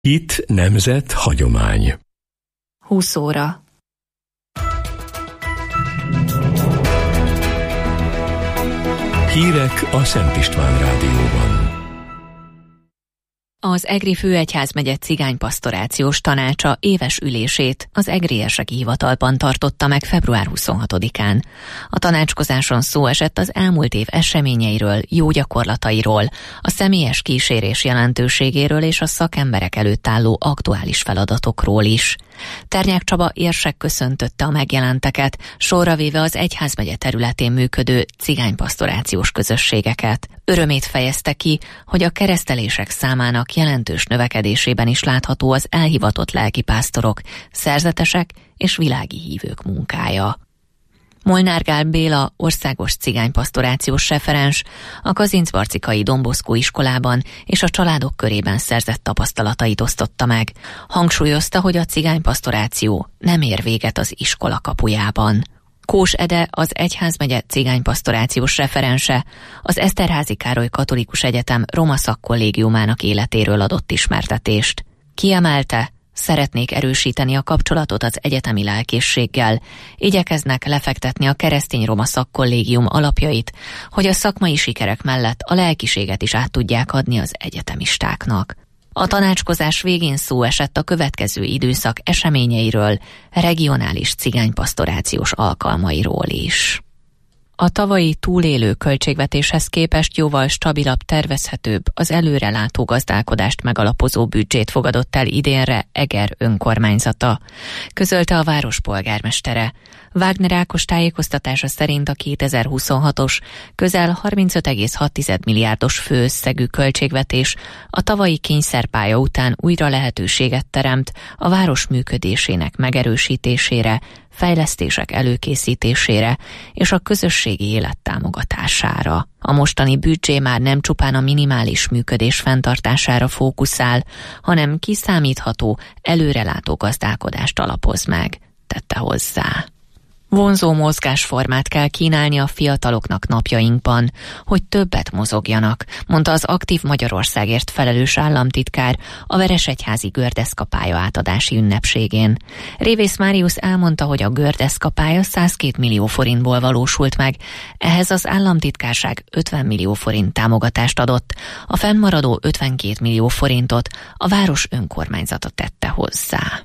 Hit, nemzet, hagyomány. 20 óra. Hírek a Szent István Rádióban. Az Egri Főegyházmegye Cigánypastorációs Tanácsa éves ülését az egrieseki hivatalban tartotta meg február 26-án. A tanácskozáson szó esett az elmúlt év eseményeiről, jó gyakorlatairól, a személyes kísérés jelentőségéről és a szakemberek előtt álló aktuális feladatokról is. Ternyák Csaba érsek köszöntötte a megjelenteket, sorra véve az egyházmegye területén működő cigánypastorációs közösségeket. Örömét fejezte ki, hogy a keresztelések számának jelentős növekedésében is látható az elhivatott lelkipásztorok, szerzetesek és világi hívők munkája. Molnár Gál Béla, országos cigánypastorációs referens, a kazincbarcikai Don Bosco iskolában és a családok körében szerzett tapasztalatait osztotta meg. Hangsúlyozta, hogy a cigánypastoráció nem ér véget az iskola kapujában. Kós Ede, az egyházmegye cigánypastorációs referense, az Eszterházy Károly Katolikus Egyetem Roma Szakkollégiumának életéről adott ismertetést. Kiemelte, szeretnék erősíteni a kapcsolatot az egyetemi lelkészséggel, igyekeznek lefektetni a keresztény Roma Szakkollégium alapjait, hogy a szakmai sikerek mellett a lelkiséget is át tudják adni az egyetemistáknak. A tanácskozás végén szó esett a következő időszak eseményeiről, regionális cigánypastorációs alkalmairól is. A tavalyi túlélő költségvetéshez képest jóval stabilabb, tervezhetőbb, az előrelátó gazdálkodást megalapozó büdzsét fogadott el idénre Eger önkormányzata, közölte a város polgármestere. Wagner Ákos tájékoztatása szerint a 2026-os, közel 35,6 milliárdos főösszegű költségvetés a tavalyi kényszerpálya után újra lehetőséget teremt a város működésének megerősítésére, fejlesztések előkészítésére és a közösségi élet támogatására. A mostani büdzsé már nem csupán a minimális működés fenntartására fókuszál, hanem kiszámítható, előrelátó gazdálkodást alapoz meg, tette hozzá. Vonzó mozgásformát kell kínálni a fiataloknak napjainkban, hogy többet mozogjanak, mondta az Aktív Magyarországért felelős államtitkár a Veresegyházi gördeszkapálya átadási ünnepségén. Révész Máriusz elmondta, hogy a gördeszkapálya 102 millió forintból valósult meg, ehhez az államtitkárság 50 millió forint támogatást adott, a fennmaradó 52 millió forintot a város önkormányzata tette hozzá.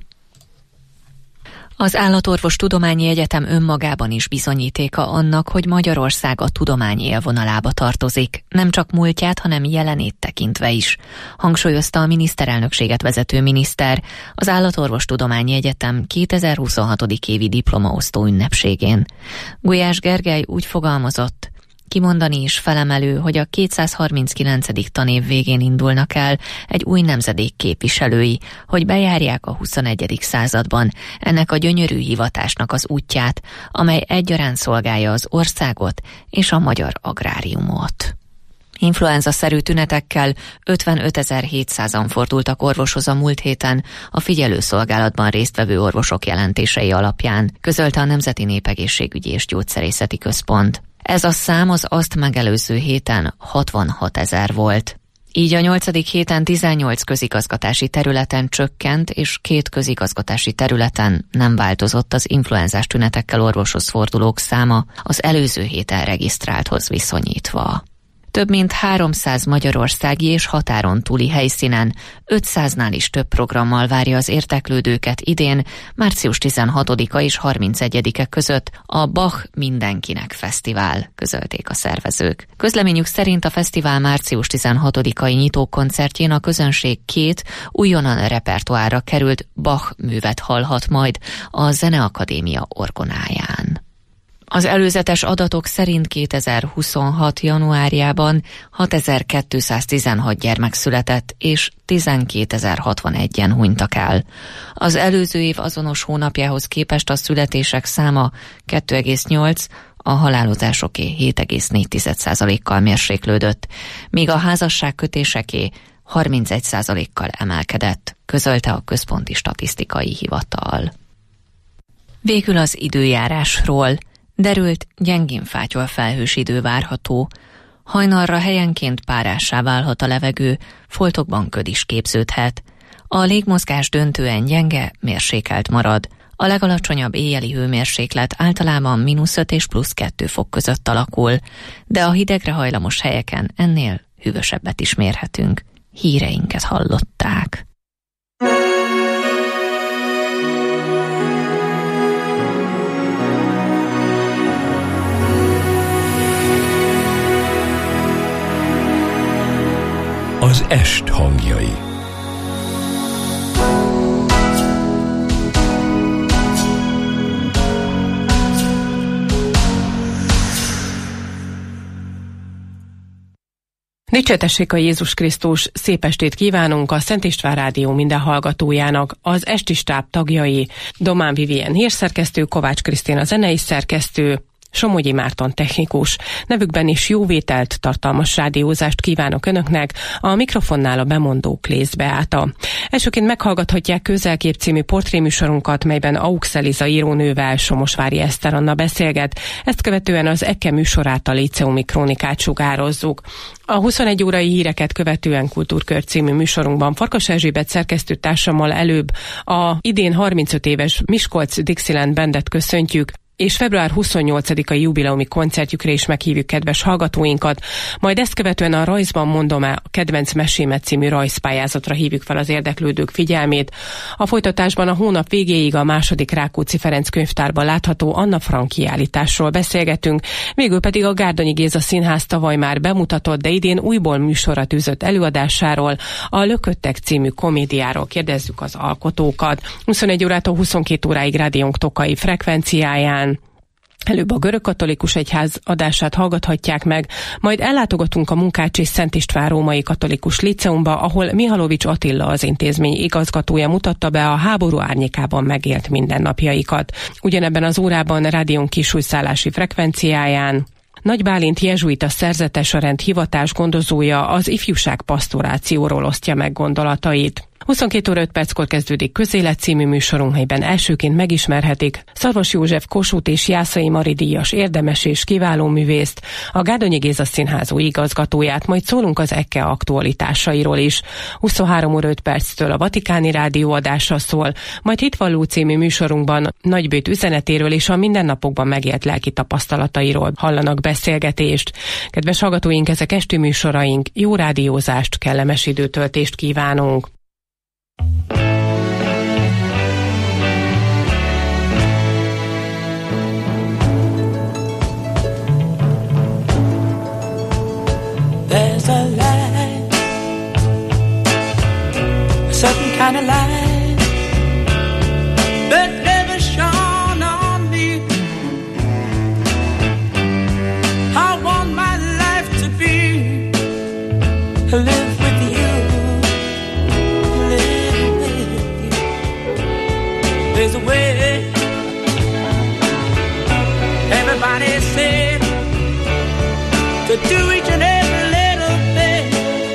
Az Állatorvostudományi Egyetem önmagában is bizonyítéka annak, hogy Magyarország a tudomány élvonalába tartozik, nem csak múltját, hanem jelenét tekintve is, hangsúlyozta a miniszterelnökséget vezető miniszter az Állatorvostudományi Egyetem 2026. évi diplomaosztó ünnepségén. Gulyás Gergely úgy fogalmazott: kimondani is felemelő, hogy a 239. tanév végén indulnak el egy új nemzedék képviselői, hogy bejárják a 21. században ennek a gyönyörű hivatásnak az útját, amely egyaránt szolgálja az országot és a magyar agráriumot. Influenza-szerű tünetekkel 55.700-an fordultak orvoshoz a múlt héten a figyelőszolgálatban résztvevő orvosok jelentései alapján, közölte a Nemzeti Népegészségügyi és Gyógyszerészeti Központ. Ez a szám az azt megelőző héten 66 000 volt. Így a 8. héten 18 közigazgatási területen csökkent, és 2 közigazgatási területen nem változott az influenzás tünetekkel orvoshoz fordulók száma az előző héten regisztrálthoz viszonyítva. Több mint 300 magyarországi és határon túli helyszínen 500-nál is több programmal várja az érdeklődőket idén, március 16-a és 31-e között a Bach Mindenkinek Fesztivál, közölték a szervezők. Közleményük szerint a fesztivál március 16-ai nyitókoncertjén a közönség 2 újonnan repertoárra került Bach művet hallhat majd a Zeneakadémia orgonáján. Az előzetes adatok szerint 2026. januárjában 6.216 gyermek született, és 12.061-en hunytak el. Az előző év azonos hónapjához képest a születések száma 2,8, a halálozásoké 7,4%-kal mérséklődött, míg a házasságkötéseké 31%-kal emelkedett, közölte a Központi Statisztikai Hivatal. Végül az időjárásról. Derült, gyengén fátyol felhős idő várható. Hajnalra helyenként párássá válhat a levegő, foltokban köd is képződhet. A légmozgás döntően gyenge, mérsékelt marad. A legalacsonyabb éjjeli hőmérséklet általában -5 és +2 fok között alakul, de a hidegre hajlamos helyeken ennél hűvösebbet is mérhetünk. Híreinket hallották. Az est hangjai. Dicsértessék a Jézus Krisztus, szép estét kívánunk a Szent István Rádió minden hallgatójának, az esti stáb tagjai, Domán Vivien hírszerkesztő, Kovács Krisztina zenei szerkesztő, Somogyi Márton technikus. Nevükben is jóvételt, tartalmas rádiózást kívánok Önöknek, a mikrofonnál a bemondó Klész Beáta. Elsőként meghallgathatják Közelkép című portréműsorunkat, melyben Aux Eliza írónővel Somosvári Eszter Anna beszélget, ezt követően az EKKE műsorát, a Líceumi Krónikát sugározzuk. A 21 órai híreket követően Kultúrkör című műsorunkban Farkas Erzsébet szerkesztőtársammal előbb a idén 35 éves Miskolc Dixieland Bandet köszöntjük, és február 28-ai jubileumi koncertjükre is meghívjuk kedves hallgatóinkat, majd ezt követően a Rajzban mondom-e a kedvenc mesémet című rajzpályázatra hívjuk fel az érdeklődők figyelmét. A folytatásban a hónap végéig a második Rákóczi Ferenc könyvtárban látható Anna Frank kiállításról beszélgetünk, végül pedig a Gárdonyi Géza Színház tavaly már bemutatott, de idén újból műsorra tűzött előadásáról, a Lököttek című komédiáról kérdezzük az alkotókat. 21 órától 22 óráig rádiónk tokai frekvenciáján. Előbb a Görögkatolikus Egyház adását hallgathatják meg, majd ellátogatunk a Munkácsi Szent István Római Katolikus Líceumba, ahol Mihalovics Attila, az intézmény igazgatója mutatta be a háború árnyékában megélt mindennapjaikat. Ugyanebben az órában rádión kisújszállási frekvenciáján Nagy Bálint jezsuita szerzetes, a rend hivatás gondozója az ifjúság pasztorációról osztja meg gondolatait. 22 óra 5 perckor kezdődik Közélet című műsorunk, melyben elsőként megismerhetik Szarvas József Kossuth és Jászai Mari díjas érdemes és kiváló művészt, a Gárdonyi Géza Színház új igazgatóját, majd szólunk az EKKE aktualitásairól is. 23 óra 5 perctől a Vatikáni Rádió adása szól, majd Hitvalló című műsorunkban Nagybőt üzenetéről és a mindennapokban megélt lelki tapasztalatairól hallanak beszélgetést. Kedves hallgatóink, ezek esti műsoraink, jó rádiózást, kellemes időtöltést kívánunk! There's a light, a certain kind of light that never shone on me. I want my life to be live with you, live with you. There's a way, everybody said, to do each and every little thing.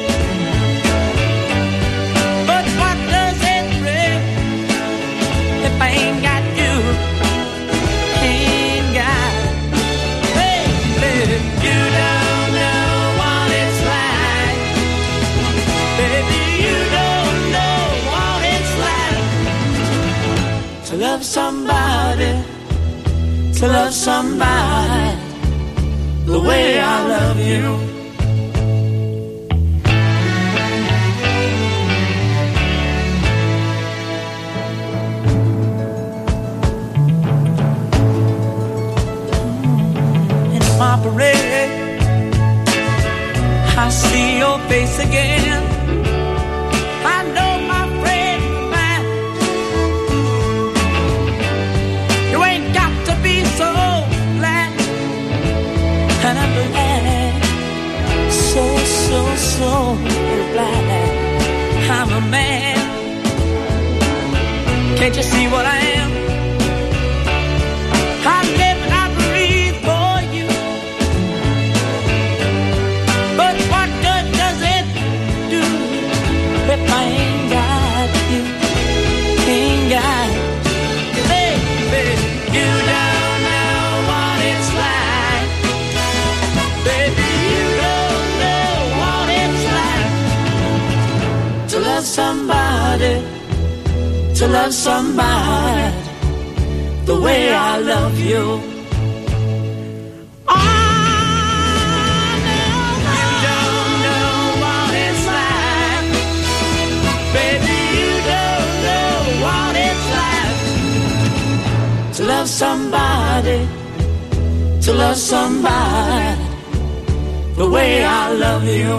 But what does it bring if I ain't got you? Ain't got, baby, you don't know what it's like. Baby, you don't know what it's like to love somebody, to love somebody the way I love you. In my parade, I see your face again. I know my friend of mine. You ain't got to be so glad. And I'm glad, so glad I'm a man. Can't you see what I am? I live and I breathe for you. But what good does it do if I ain't got you? Ain't got you, baby. You don't know what it's like. Baby, you don't know what it's like to love somebody, to love somebody the way I love you. Oh, no, you don't know what it's like, baby, you don't know what it's like to love somebody the way I love you.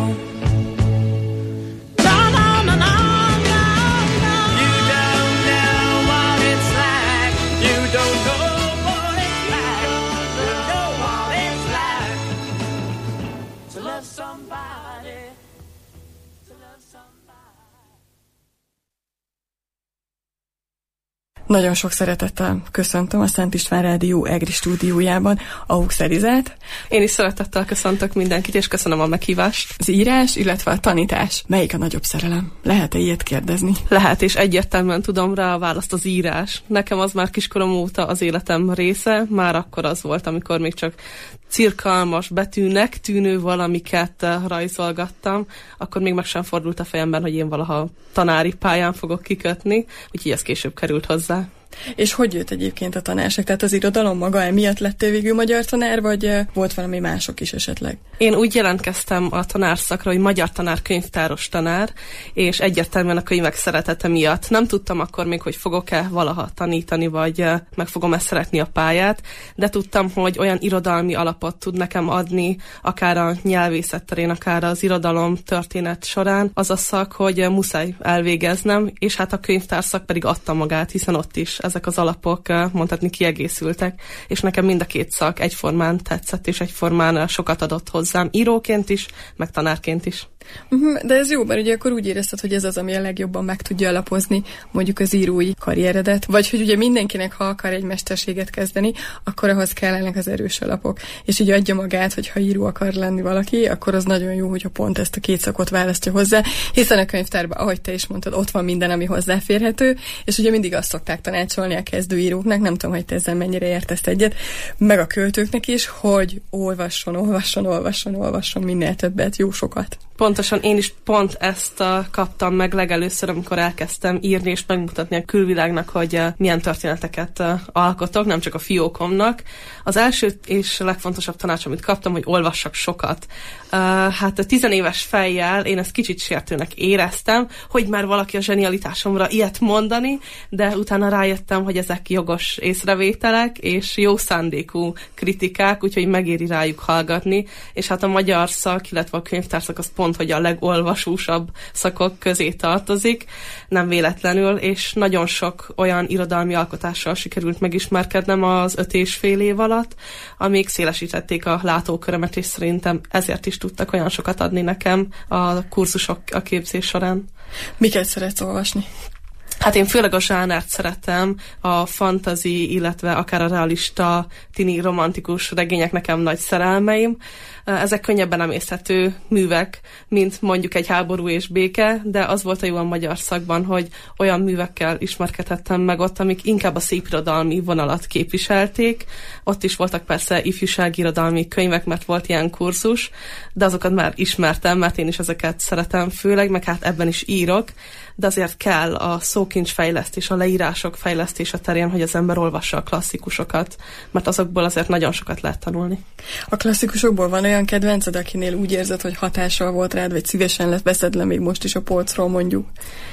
Nagyon sok szeretettel köszöntöm a Szent István Rádió EGRI stúdiójában Augusz Elizát. Én is szeretettel köszöntök mindenkit, és köszönöm a meghívást. Az írás, illetve a tanítás. Melyik a nagyobb szerelem? Lehet-e ilyet kérdezni? Lehet, és egyértelműen tudom rá a választ: az írás. Nekem az már kiskorom óta az életem része, már akkor az volt, amikor még csak cirkalmas betűnek tűnő valamiket rajzolgattam, akkor még meg sem fordult a fejemben, hogy én valaha tanári pályán fogok kikötni, úgyhogy ez később került hozzá. És hogy jött egyébként a tanárság? Tehát az irodalom maga emiatt lettél végül magyar tanár, vagy volt valami mások is esetleg? Én úgy jelentkeztem a tanárszakra, hogy magyar tanár, könyvtáros tanár, és egyértelműen a könyvek szeretete miatt. Nem tudtam akkor még, hogy fogok-e valaha tanítani, vagy meg fogom-e szeretni a pályát, de tudtam, hogy olyan irodalmi alapot tud nekem adni, akár a nyelvészet terén, akár az irodalom történet során, az a szak, hogy muszáj elvégeznem, és hát a könyvtárszak pedig adta magát, hiszen ott is ezek az alapok mondhatni kiegészültek, és nekem mind a két szak egyformán tetszett, és egyformán sokat adott hozzám, íróként is, meg tanárként is. De ez jó, mert ugye akkor úgy érezted, hogy ez az, ami a legjobban meg tudja alapozni mondjuk az írói karrieredet, vagy hogy ugye mindenkinek, ha akar egy mesterséget kezdeni, akkor ahhoz kellenek az erős alapok. És ugye adja magát, hogy ha író akar lenni valaki, akkor az nagyon jó, hogyha pont ezt a két szakot választja hozzá, hiszen a könyvtárban, ahogy te is mondtad, ott van minden, ami hozzáférhető, és ugye mindig azt szokták tanácsolni a kezdőíróknak, nem tudom, hogy te ezzel mennyire értesz egyet, meg a költőknek is, hogy olvasson minél többet, jó sokat. Pontosan, én is pont ezt kaptam meg legelőször, amikor elkezdtem írni és megmutatni a külvilágnak, hogy milyen történeteket alkotok, nem csak a fiókomnak. Az első és legfontosabb tanács, amit kaptam, hogy olvassak sokat. Hát a 10 éves fejjel én ezt kicsit sértőnek éreztem, hogy már valaki a zsenialitásomra ilyet mondani, de utána rájöttem, hogy ezek jogos észrevételek és jó szándékú kritikák, úgyhogy megéri rájuk hallgatni, és hát a magyar szak, illetve a könyvtárszak az pont, hogy a legolvasósabb szakok közé tartozik, nem véletlenül, és nagyon sok olyan irodalmi alkotással sikerült megismerkednem az 5,5 év alatt, amíg szélesítették a látókörömet, és szerintem ezért is tudtak olyan sokat adni nekem a kurzusok a képzés során. Miket szeretsz olvasni? Hát én főleg a zsánert szeretem, a fantasy, illetve akár a realista, tini romantikus regények nekem nagy szerelmeim. Ezek könnyebben emészhető művek, mint mondjuk egy Háború és béke, de az volt a jó a magyar szakban, hogy olyan művekkel ismerkedhettem meg ott, amik inkább a szépirodalmi vonalat képviselték. Ott is voltak persze ifjúságirodalmi könyvek, mert volt ilyen kurzus, de azokat már ismertem, mert én is ezeket szeretem főleg, meg hát ebben is írok, de azért kell a szókincs fejlesztés, a leírások fejlesztése terén, hogy az ember olvassa a klasszikusokat, mert azokból azért nagyon sokat lehet tanulni. A klasszikusokból van olyan kedvenced, akinél úgy érzed, hogy hatással volt rád, vagy szívesen veszed le még most is a polcról, mondjuk?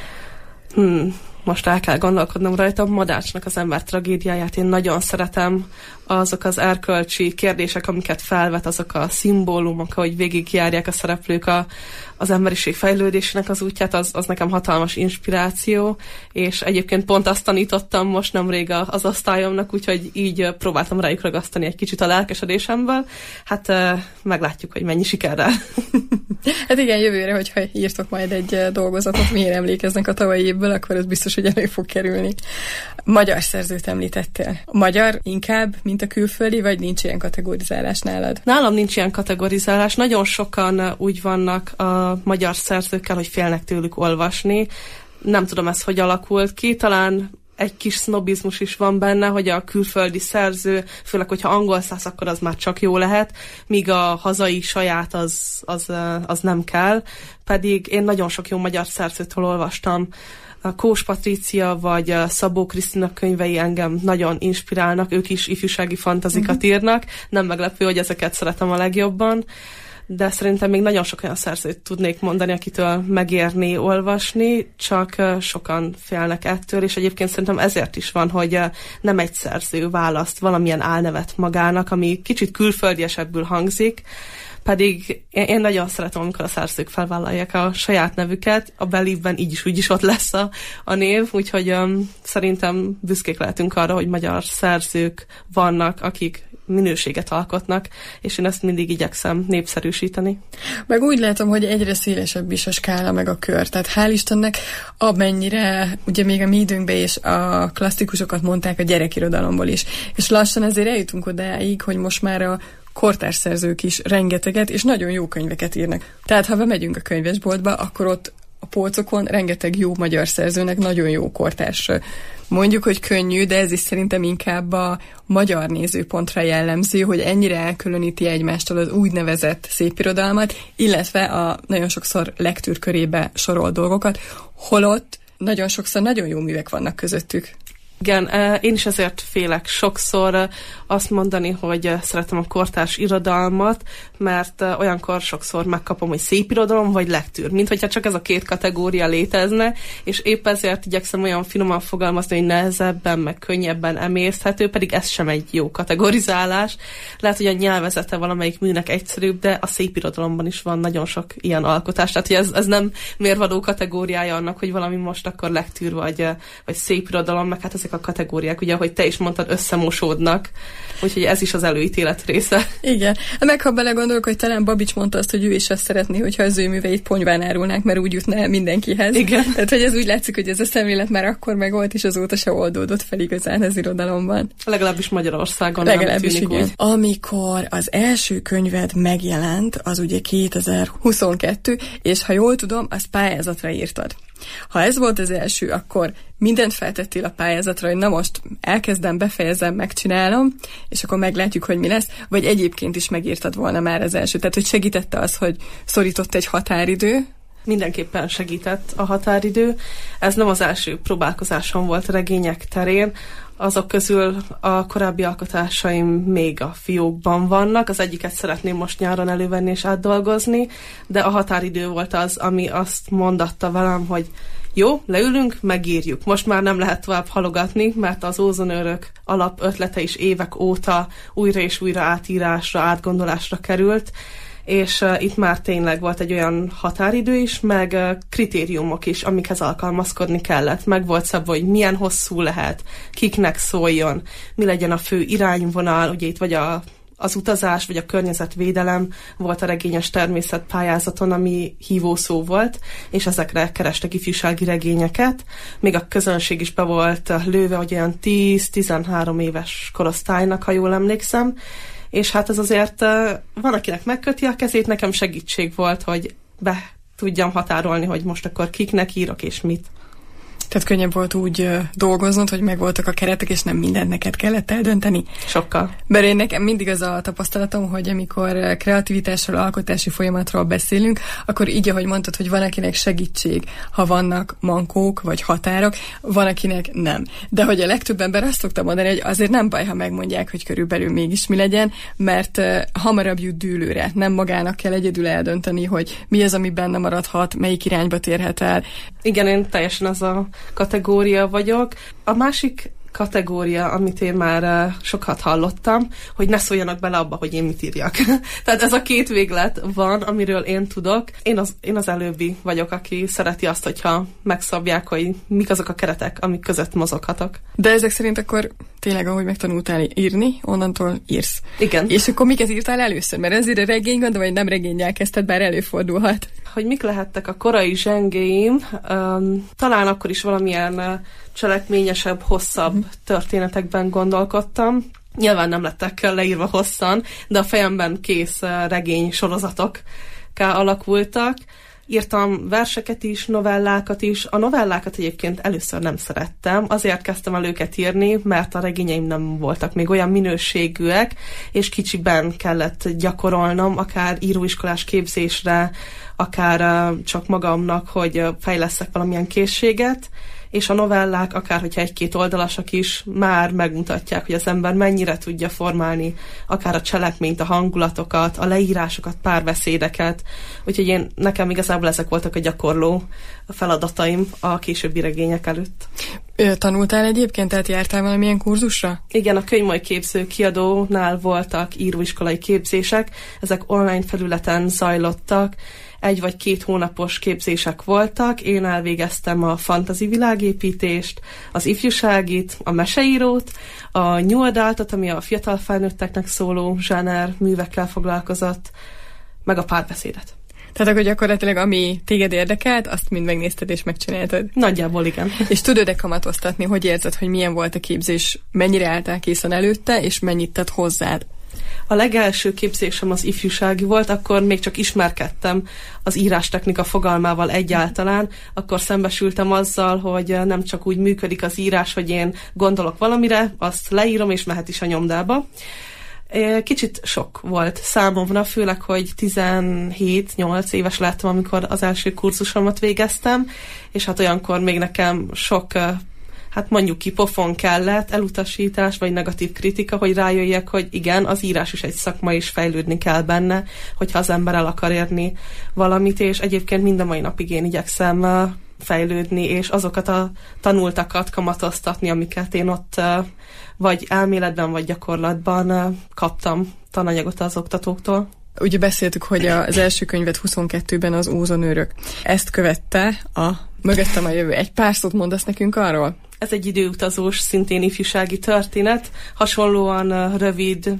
Most el kell gondolkodnom rajta. Madácsnak az ember tragédiáját én nagyon szeretem. Azok az erkölcsi kérdések, amiket felvet, azok a szimbólumok, ahogy végigjárják a szereplők az emberiség fejlődésének az útját, az nekem hatalmas inspiráció, és egyébként pont azt tanítottam most nemrég az osztályomnak, úgyhogy így próbáltam rájuk ragasztani egy kicsit a lelkesedésemből. Hát meglátjuk, hogy mennyi sikerrel. Hát igen, jövőre, hogyha írtok majd egy dolgozatot, miért emlékeznek a tavalyi évből, akkor ez biztos, hogy elő fog kerülni. Magyar szerzőt említettél. Magyar inkább, mint a külföldi, vagy nincs ilyen kategorizálás nálad? Nálam nincs ilyen kategorizálás. Nagyon sokan úgy vannak a magyar szerzőkkel, hogy félnek tőlük olvasni. Nem tudom, ez hogy alakult ki. Talán egy kis sznobizmus is van benne, hogy a külföldi szerző, főleg, hogyha angol száz, akkor az már csak jó lehet, míg a hazai saját az nem kell. Pedig én nagyon sok jó magyar szerzőtől olvastam. A Kós Patrícia vagy a Szabó Krisztina könyvei engem nagyon inspirálnak, ők is ifjúsági fantazikat írnak, nem meglepő, hogy ezeket szeretem a legjobban, de szerintem még nagyon sok olyan szerzőt tudnék mondani, akitől megérni olvasni, csak sokan félnek ettől, és egyébként szerintem ezért is van, hogy nem egy szerző választ valamilyen álnevet magának, ami kicsit külföldiesebbül hangzik, pedig én nagyon szeretem, amikor a szerzők felvállalják a saját nevüket, a belívben így is úgy is ott lesz a név, úgyhogy szerintem büszkék lehetünk arra, hogy magyar szerzők vannak, akik minőséget alkotnak, és én ezt mindig igyekszem népszerűsíteni. Meg úgy látom, hogy egyre szélesebb is a skála meg a kör. Tehát hál' Istennek, amennyire ugye még a mi időnkben is a klasszikusokat mondták a gyerekirodalomból is. És lassan ezért eljutunk odáig, hogy most már a kortárs szerzők is rengeteget és nagyon jó könyveket írnak. Tehát ha bemegyünk a könyvesboltba, akkor ott a polcokon rengeteg jó magyar szerzőnek nagyon jó kortárs. Mondjuk, hogy könnyű, de ez is szerintem inkább a magyar nézőpontra jellemző, hogy ennyire elkülöníti egymástól az úgynevezett szépirodalmat, illetve a nagyon sokszor lektűrkörébe sorolt dolgokat, holott nagyon sokszor nagyon jó művek vannak közöttük. Igen, én is ezért félek sokszor azt mondani, hogy szeretem a kortárs irodalmat, mert olyankor sokszor megkapom, hogy szép irodalom vagy lektűr, mint hogyha csak ez a két kategória létezne, és épp ezért igyekszem olyan finoman fogalmazni, hogy nehezebben, meg könnyebben emészthető, pedig ez sem egy jó kategorizálás. Lehet, hogy a nyelvezete valamelyik műnek egyszerűbb, de a szép irodalomban is van nagyon sok ilyen alkotás, tehát hogy ez nem mérvadó kategóriája annak, hogy valami most akkor lektűr vagy szép irodalom, meg hát ezek a kategóriák, ugye, ahogy te is mondtad, összemosódnak, úgyhogy ez is az előítélet része. Igen. Meg ha belegondolok, hogy talán Babics mondta azt, hogy ő is azt szeretné, hogyha az ő műveit ponyván árulnák, mert úgy jutna el mindenkihez. Igen. Tehát, hogy ez úgy látszik, hogy ez a szemlélet már akkor megvolt, és azóta se oldódott fel igazán az irodalomban. Legalábbis Magyarországon legalábbis nem tűnik igen. úgy. Amikor az első könyved megjelent, az ugye 2022, és ha jól tudom, azt pályázatra írtad. Ha ez volt az első, akkor mindent feltettél a pályázatra, hogy na most elkezdem, befejezem, megcsinálom, és akkor meglátjuk, hogy mi lesz, vagy egyébként is megírtad volna már az első. Tehát, hogy segítette az, hogy szorított egy határidő? Mindenképpen segített a határidő. Ez nem az első próbálkozásom volt a regények terén. Azok közül a korábbi alkotásaim még a fiókban vannak. Az egyiket szeretném most nyáron elővenni és átdolgozni, de a határidő volt az, ami azt mondatta velem, hogy jó, leülünk, megírjuk. Most már nem lehet tovább halogatni, mert az Ózonőrök alap ötlete is évek óta újra és újra átírásra, átgondolásra került, és itt már tényleg volt egy olyan határidő is, meg kritériumok is, amikhez alkalmazkodni kellett. Meg volt szabva, hogy milyen hosszú lehet, kiknek szóljon, mi legyen a fő irányvonal, ugye itt vagy az utazás, vagy a környezetvédelem volt a regényes természet pályázaton, ami hívószó volt, és ezekre kerestek ifjúsági regényeket. Még a közönség is be volt lőve, hogy olyan 10-13 éves korosztálynak, ha jól emlékszem, és hát ez azért van, akinek megköti a kezét, nekem segítség volt, hogy be tudjam határolni, hogy most akkor kiknek írok és mit. Tehát könnyebb volt úgy dolgoznod, hogy megvoltak a keretek, és nem mindent neked kellett eldönteni? Sokkal. Bár én nekem mindig az a tapasztalatom, hogy amikor kreativitásról, alkotási folyamatról beszélünk, akkor így, ahogy mondtad, hogy van akinek segítség, ha vannak mankók vagy határok, van akinek nem. De hogy a legtöbb ember azt szokta mondani, hogy azért nem baj, ha megmondják, hogy körülbelül mégis mi legyen, mert hamarabb jut dűlőre. Nem magának kell egyedül eldönteni, hogy mi az, ami benne maradhat, melyik irányba térhet el. Igen, én teljesen az a kategória vagyok. A másik kategória, amit én már sokat hallottam, hogy ne szóljanak bele abba, hogy én mit írjak. Tehát ez a két véglet van, amiről én tudok. Én az előbbi vagyok, aki szereti azt, hogyha megszabják, hogy mik azok a keretek, amik között mozoghatok. De ezek szerint akkor tényleg, ahogy megtanultál írni, onnantól írsz. Igen. És akkor miket írtál először? Mert ezért a regény, gondolom, hogy nem regénnyel kezdted, bár előfordulhat. Hogy mik lehettek a korai zsengéim, talán akkor is valamilyen cselekményesebb, hosszabb történetekben gondolkodtam. Nyilván nem lettek leírva hosszan, de a fejemben kész regény sorozatok alakultak. Írtam verseket is, novellákat is. A novellákat egyébként először nem szerettem, azért kezdtem el őket írni, mert a regényeim nem voltak még olyan minőségűek, és kicsiben kellett gyakorolnom, akár íróiskolás képzésre, akár csak magamnak, hogy fejlesszek valamilyen készséget. és a novellák, akár hogyha egy-két oldalasak is, már megmutatják, hogy az ember mennyire tudja formálni akár a cselekményt, a hangulatokat, a leírásokat, párbeszédeket. Úgyhogy nekem igazából ezek voltak a gyakorló feladataim a későbbi regények előtt. Tanultál egyébként, tehát jártál valamilyen kurzusra? Igen, a Könyvmoly Képző Kiadónál voltak íróiskolai képzések, ezek online felületen zajlottak, 1 vagy 2 hónapos képzések voltak, én elvégeztem a fantasy világépítést, az ifjúságit, a meseírót, a new adultot, ami a fiatal felnőtteknek szóló zsáner művekkel foglalkozott, meg a párbeszédet. Tehát akkor gyakorlatilag ami téged érdekelt, azt mind megnézted és megcsináltad? Nagyjából igen. És tudod-e kamatoztatni, hogy érzed, hogy milyen volt a képzés, mennyire álltál készen előtte, és mennyit tett hozzád? A legelső képzésem az ifjúsági volt, akkor még csak ismerkedtem az írástechnika fogalmával egyáltalán, akkor szembesültem azzal, hogy nem csak úgy működik az írás, hogy én gondolok valamire, azt leírom, és mehet is a nyomdába. Kicsit sok volt számomra, főleg, hogy 17-8 éves lettem, amikor az első kurzusomat végeztem, és hát olyankor még nekem sok, hát mondjuk ki, pofon kellett, elutasítás vagy negatív kritika, hogy rájöjjek, hogy igen, az írás is egy szakma, és fejlődni kell benne, hogyha az ember el akar érni valamit, és egyébként mind a mai napig én igyekszem fejlődni, és azokat a tanultakat kamatoztatni, amiket én ott vagy elméletben, vagy gyakorlatban kaptam tananyagot az oktatóktól. Ugye beszéltük, hogy az első könyvet 22-ben az Ózonőrök. Ezt követte a Mögöttem a jövő. Egy pár szót mondasz nekünk arról? Ez egy időutazós, szintén ifjúsági történet, hasonlóan rövid,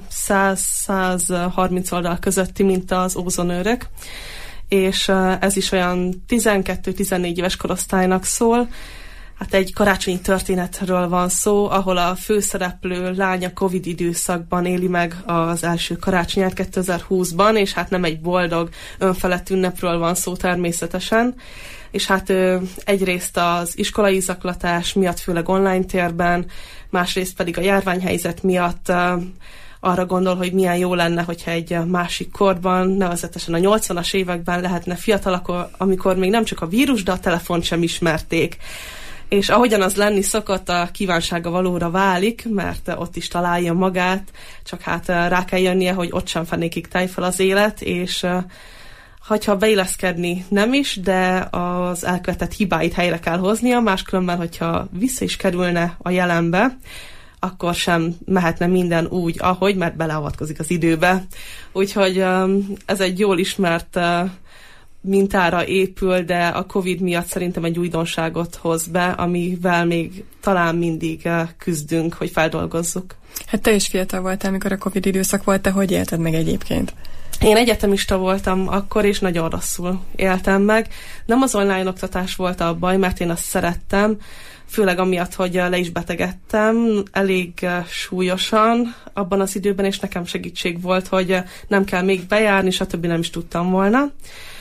100-130 oldal közötti, mint az Ózonőrök, és ez is olyan 12-14 éves korosztálynak szól. Hát egy karácsonyi történetről van szó, ahol a főszereplő lánya Covid időszakban éli meg az első karácsonyát 2020-ban, és hát nem egy boldog, önfelett ünnepről van szó természetesen, és hát egyrészt az iskolai zaklatás miatt, főleg online térben, másrészt pedig a járványhelyzet miatt arra gondol, hogy milyen jó lenne, hogyha egy másik korban, nevezetesen a 80-as években lehetne fiatalok, amikor még nem csak a vírus, de a telefont sem ismerték. És ahogyan az lenni szokott, a kívánsága valóra válik, mert ott is találja magát, csak hát rá kell jönnie, hogy ott sem fenékig táj fel az élet, és ha beilleszkedni nem is, de az elkövetett hibáit helyre kell hoznia, máskülönben, hogyha vissza is kerülne a jelenbe, akkor sem mehetne minden úgy, ahogy, mert beleavatkozik az időbe. Úgyhogy ez egy jól ismert mintára épül, de a Covid miatt szerintem egy újdonságot hoz be, amivel még talán mindig küzdünk, hogy feldolgozzuk. Hát te is fiatal voltál, amikor a Covid időszak volt, te hogy élted meg egyébként? Én egyetemista voltam akkor, és nagyon rosszul éltem meg. Nem az online oktatás volt a baj, mert én azt szerettem, főleg amiatt, hogy le is betegedtem elég súlyosan abban az időben, és nekem segítség volt, hogy nem kell még bejárni, stb. Nem is tudtam volna.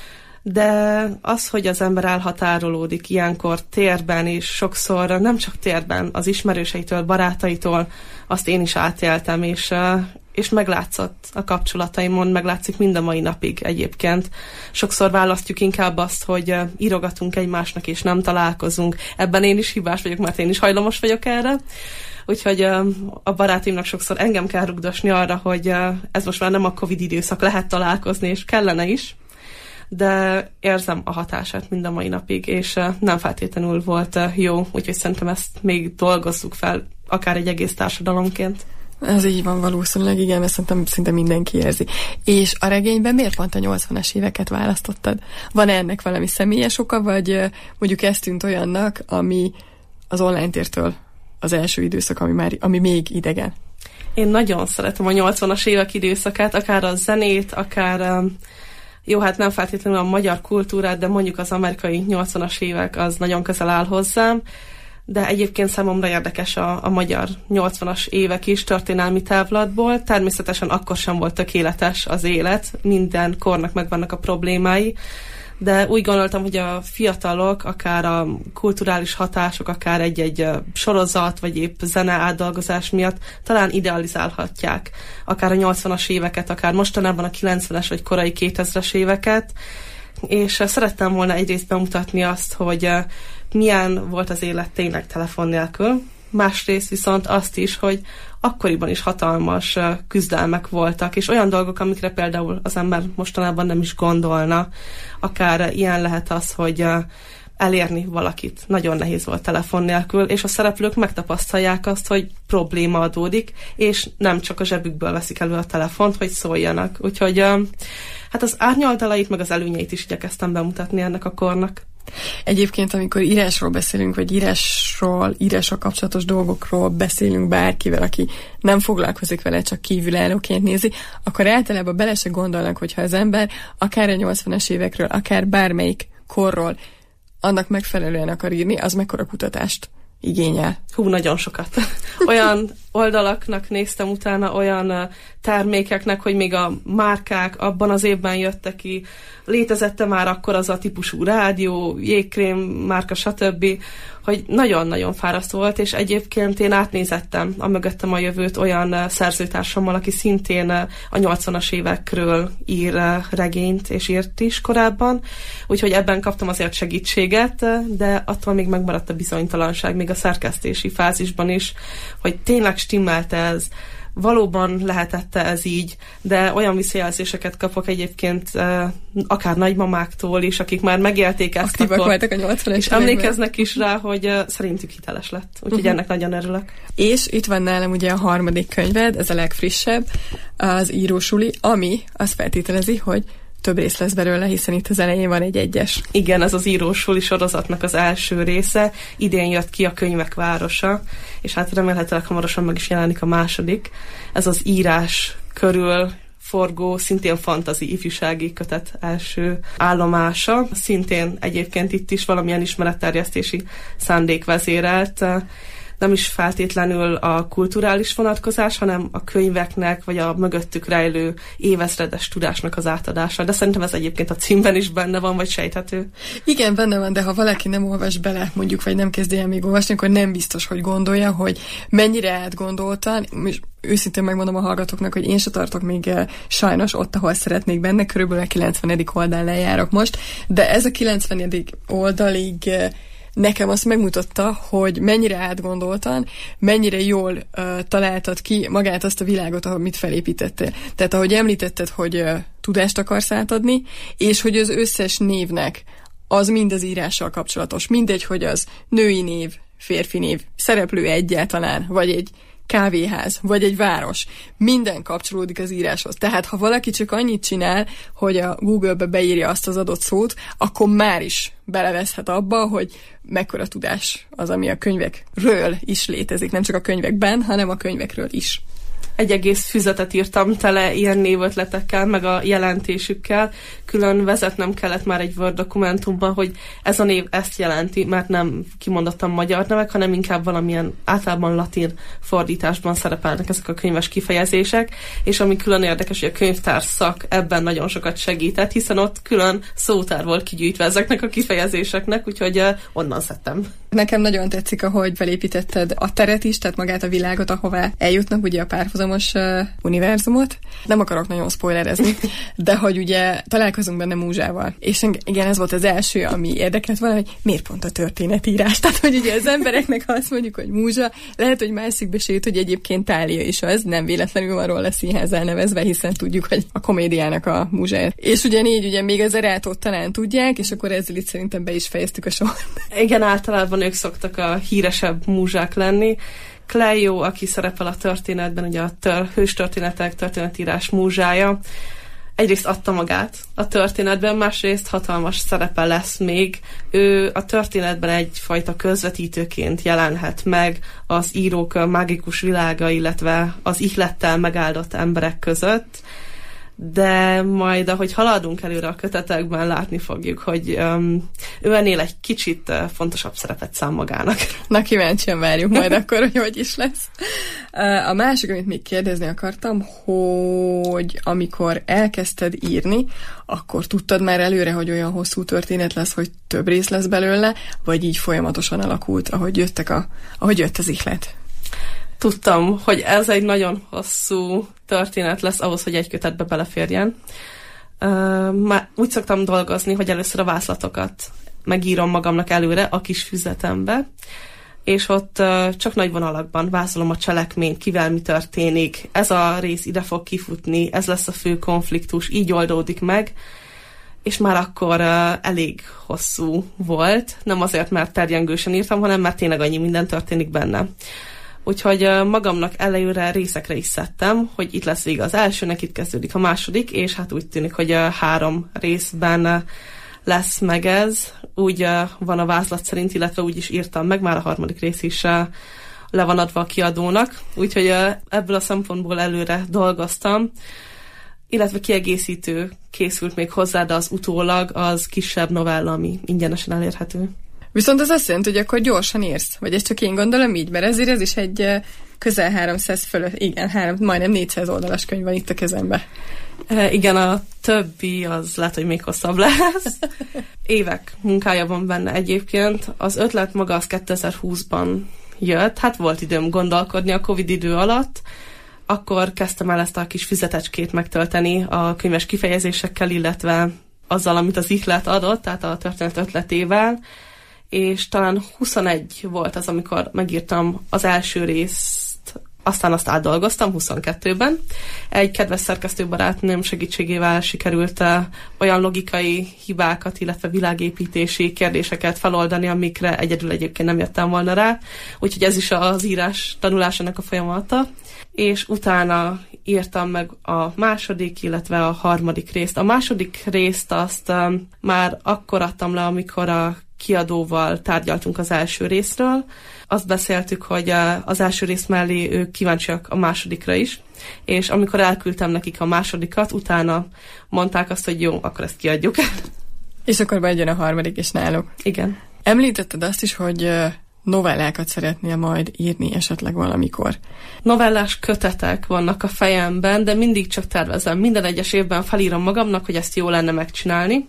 De az, hogy az ember elhatárolódik ilyenkor térben, és sokszor nem csak térben, az ismerőseitől, barátaitól, azt én is átéltem, és meglátszott a kapcsolataimon, meglátszik mind a mai napig egyébként. Sokszor választjuk inkább azt, hogy írogatunk egymásnak, és nem találkozunk. Ebben én is hibás vagyok, mert én is hajlamos vagyok erre. Úgyhogy a barátaimnak sokszor engem kell rugdosni arra, hogy ez most már nem a Covid időszak, lehet találkozni, és kellene is. De érzem a hatását mind a mai napig, és nem feltétlenül volt jó, úgyhogy szerintem ezt még dolgozzuk fel, akár egy egész társadalomként. Ez így van valószínűleg, igen, mert szerintem szinte mindenki érzi. És a regényben miért pont a 80-as éveket választottad? Van-e ennek valami személyes oka, vagy mondjuk ez tűnt olyannak, ami az online tértől az első időszak, ami még idegen? Én nagyon szeretem a 80-as évek időszakát, akár a zenét, akár jó, hát nem feltétlenül a magyar kultúrát, de mondjuk az amerikai 80-as évek az nagyon közel áll hozzám, de egyébként számomra érdekes a magyar 80-as évek is történelmi távlatból. Természetesen akkor sem volt tökéletes az élet, minden kornak megvannak a problémái, de úgy gondoltam, hogy a fiatalok, akár a kulturális hatások, akár egy-egy sorozat, vagy épp zene átdolgozás miatt talán idealizálhatják akár a 80-as éveket, akár mostanában a 90-es vagy korai 2000-es éveket, és szerettem volna egyrészt bemutatni azt, hogy milyen volt az élet tényleg telefon nélkül. Másrészt viszont azt is, hogy akkoriban is hatalmas küzdelmek voltak, és olyan dolgok, amikre például az ember mostanában nem is gondolna. Akár ilyen lehet az, hogy elérni valakit nagyon nehéz volt telefon nélkül, és a szereplők megtapasztalják azt, hogy probléma adódik, és nem csak a zsebükből veszik elő a telefont, hogy szóljanak. Úgyhogy hát az árnyoldalait, meg az előnyeit is igyekeztem bemutatni ennek a kornak. Egyébként, amikor írásról beszélünk, vagy írással kapcsolatos dolgokról beszélünk bárkivel, aki nem foglalkozik vele, csak kívülállóként nézi, akkor általában bele se gondolnak, hogyha az ember akár a 80-as évekről, akár bármelyik korról annak megfelelően akar írni, az mekkora kutatást igényel. Nagyon sokat. Olyan oldalaknak néztem utána, olyan termékeknek, hogy még a márkák abban az évben jöttek ki, létezette már akkor az a típusú rádió, jégkrém márka, stb., hogy nagyon-nagyon fárasztó volt, és egyébként én átnézettem a mögöttem a jövőt olyan szerzőtársammal, aki szintén a 80-as évekről ír regényt, és írt is korábban, úgyhogy ebben kaptam azért segítséget, de attól még megmaradt a bizonytalanság, még a szerkesztési fázisban is, hogy tényleg stimmelt ez, valóban lehetette ez így, de olyan visszajelzéseket kapok egyébként akár nagymamáktól is, akik már megélték ezt. Aktívak voltak a 80-es és emlékeznek is rá, hogy szerintük hiteles lett. Úgyhogy ennek nagyon örülök. És itt van nálam ugye a harmadik könyved, ez a legfrissebb, az Írósuli, ami azt feltételezi, hogy több rész lesz belőle, hiszen itt az elején van egy egyes. Igen, ez az Írósuli sorozatnak az első része. Idén jött ki a Könyvek városa, és hát remélhetőleg hamarosan meg is jelenik a második. Ez az írás körül forgó, szintén fantasy ifjúsági kötet első állomása. Szintén egyébként itt is valamilyen ismeretterjesztési szándék vezérelt. Nem is feltétlenül a kulturális vonatkozás, hanem a könyveknek, vagy a mögöttük rejlő évezredes tudásnak az átadása. De szerintem ez egyébként a címben is benne van, vagy sejthető. Igen, benne van, de ha valaki nem olvas bele, mondjuk, vagy nem kezdi el még olvasni, akkor nem biztos, hogy gondolja, hogy mennyire átgondoltan, és őszintén megmondom a hallgatóknak, hogy én se tartok még sajnos ott, ahol szeretnék benne, körülbelül a 90. oldalnál járok most, de ez a 90. oldalig nekem azt megmutatta, hogy mennyire átgondoltan, mennyire jól találtad ki magát azt a világot, amit felépítettél. Tehát ahogy említetted, hogy tudást akarsz átadni, és hogy az összes névnek az mind az írással kapcsolatos. Mindegy, hogy az női név, férfi név, szereplő egyáltalán, vagy egy kávéház, vagy egy város. Minden kapcsolódik az íráshoz. Tehát, ha valaki csak annyit csinál, hogy a Google-be beírja azt az adott szót, akkor már is beleveszhet abba, hogy mekkora tudás az, ami a könyvekről is létezik. Nem csak a könyvekben, hanem a könyvekről is. Egy egész füzetet írtam tele ilyen névötletekkel, meg a jelentésükkel. Külön vezetnem kellett már egy Word dokumentumban, hogy ez a név ezt jelenti, mert nem kimondottam magyar nevek, hanem inkább valamilyen általában latin fordításban szerepelnek ezek a könyves kifejezések, és ami külön érdekes, hogy a könyvtár szak ebben nagyon sokat segített, hiszen ott külön szótár volt kigyűjtve ezeknek a kifejezéseknek, úgyhogy onnan szedtem. Nekem nagyon tetszik, ahogy felépítetted a teret is, tehát magát a világot, ahová eljutnak, ugye a párhuzamos univerzumot. Nem akarok nagyon spoilerezni, de hogy ugye találkozunk benne Múzsával. És igen, ez volt az első, ami érdekelt volna, hogy miért pont a történetírás. Tehát, hogy ugye az embereknek, ha azt mondjuk, hogy Múzsa, lehet, hogy mászik besét, hogy egyébként Tália is az, nem véletlenül van róla színház elnevezve, hiszen tudjuk, hogy a komédiának a Múzsája. És ugyanígy, ugye még az Erátót talán tudják, és akkor ezzel itt szerintem be is fejeztük a sort. Igen, általában ők szoktak a híresebb múzsák lenni. Cleo, aki szerepel a történetben, ugye a hőstörténetek, történetírás múzsája, egyrészt adta magát a történetben, másrészt hatalmas szerepe lesz még. Ő a történetben egyfajta közvetítőként jelenhet meg az írók mágikus világa, illetve az ihlettel megáldott emberek között, de majd, ahogy haladunk előre a kötetekben, látni fogjuk, hogy ő ennél egy kicsit fontosabb szerepet szán magának. Na, kíváncsian várjuk majd akkor, hogy is lesz. A másik, amit még kérdezni akartam, hogy amikor elkezdted írni, akkor tudtad már előre, hogy olyan hosszú történet lesz, hogy több rész lesz belőle, vagy így folyamatosan alakult, ahogy jött az ihlet? Tudtam, hogy ez egy nagyon hosszú történet lesz ahhoz, hogy egy kötetbe beleférjen. Már úgy szoktam dolgozni, hogy először a vázlatokat megírom magamnak előre a kis füzetembe, és ott csak nagy vonalakban vázolom a cselekményt, kivel mi történik, ez a rész ide fog kifutni, ez lesz a fő konfliktus, így oldódik meg, és már akkor elég hosszú volt, nem azért, mert terjengősen írtam, hanem mert tényleg annyi minden történik benne. Úgyhogy magamnak előre részekre is szedtem, hogy itt lesz vége az elsőnek, itt kezdődik a második, és hát úgy tűnik, hogy 3 részben lesz meg ez. Úgy van a vázlat szerint, illetve úgy is írtam meg, már a 3. rész is le van adva a kiadónak. Úgyhogy ebből a szempontból előre dolgoztam, illetve kiegészítő készült még hozzá, de az utólag az kisebb novella, ami ingyenesen elérhető. Viszont az azt jelenti, hogy akkor gyorsan írsz? Vagy ezt csak én gondolom így? Mert ezért ez is egy közel 300 fölött, igen, majdnem 400 oldalas könyv van itt a kezemben. Igen, a többi az lehet, hogy még hosszabb lesz. Évek munkája van benne egyébként. Az ötlet maga az 2020-ban jött. Hát volt időm gondolkodni a Covid idő alatt. Akkor kezdtem el ezt a kis füzetecskét megtölteni a könyves kifejezésekkel, illetve azzal, amit az ihlet adott, tehát a történet ötletével. És talán 21 volt az, amikor megírtam az első részt, aztán azt átdolgoztam 22-ben. Egy kedves szerkesztőbarátnőm segítségével sikerült olyan logikai hibákat, illetve világépítési kérdéseket feloldani, amikre egyedül egyébként nem jöttem volna rá. Úgyhogy ez is az írás tanulásának a folyamata. És utána írtam meg a második, illetve a 3. részt. A második részt azt már akkor adtam le, amikor a kiadóval tárgyaltunk az első részről. Azt beszéltük, hogy az első rész mellé ők kíváncsiak a másodikra is, és amikor elküldtem nekik a másodikat, utána mondták azt, hogy jó, akkor ezt kiadjuk. És akkor bejön a 3. is náluk. Igen. Említetted azt is, hogy novellákat szeretnél majd írni esetleg valamikor. Novellás kötetek vannak a fejemben, de mindig csak tervezem. Minden egyes évben felírom magamnak, hogy ezt jó lenne megcsinálni.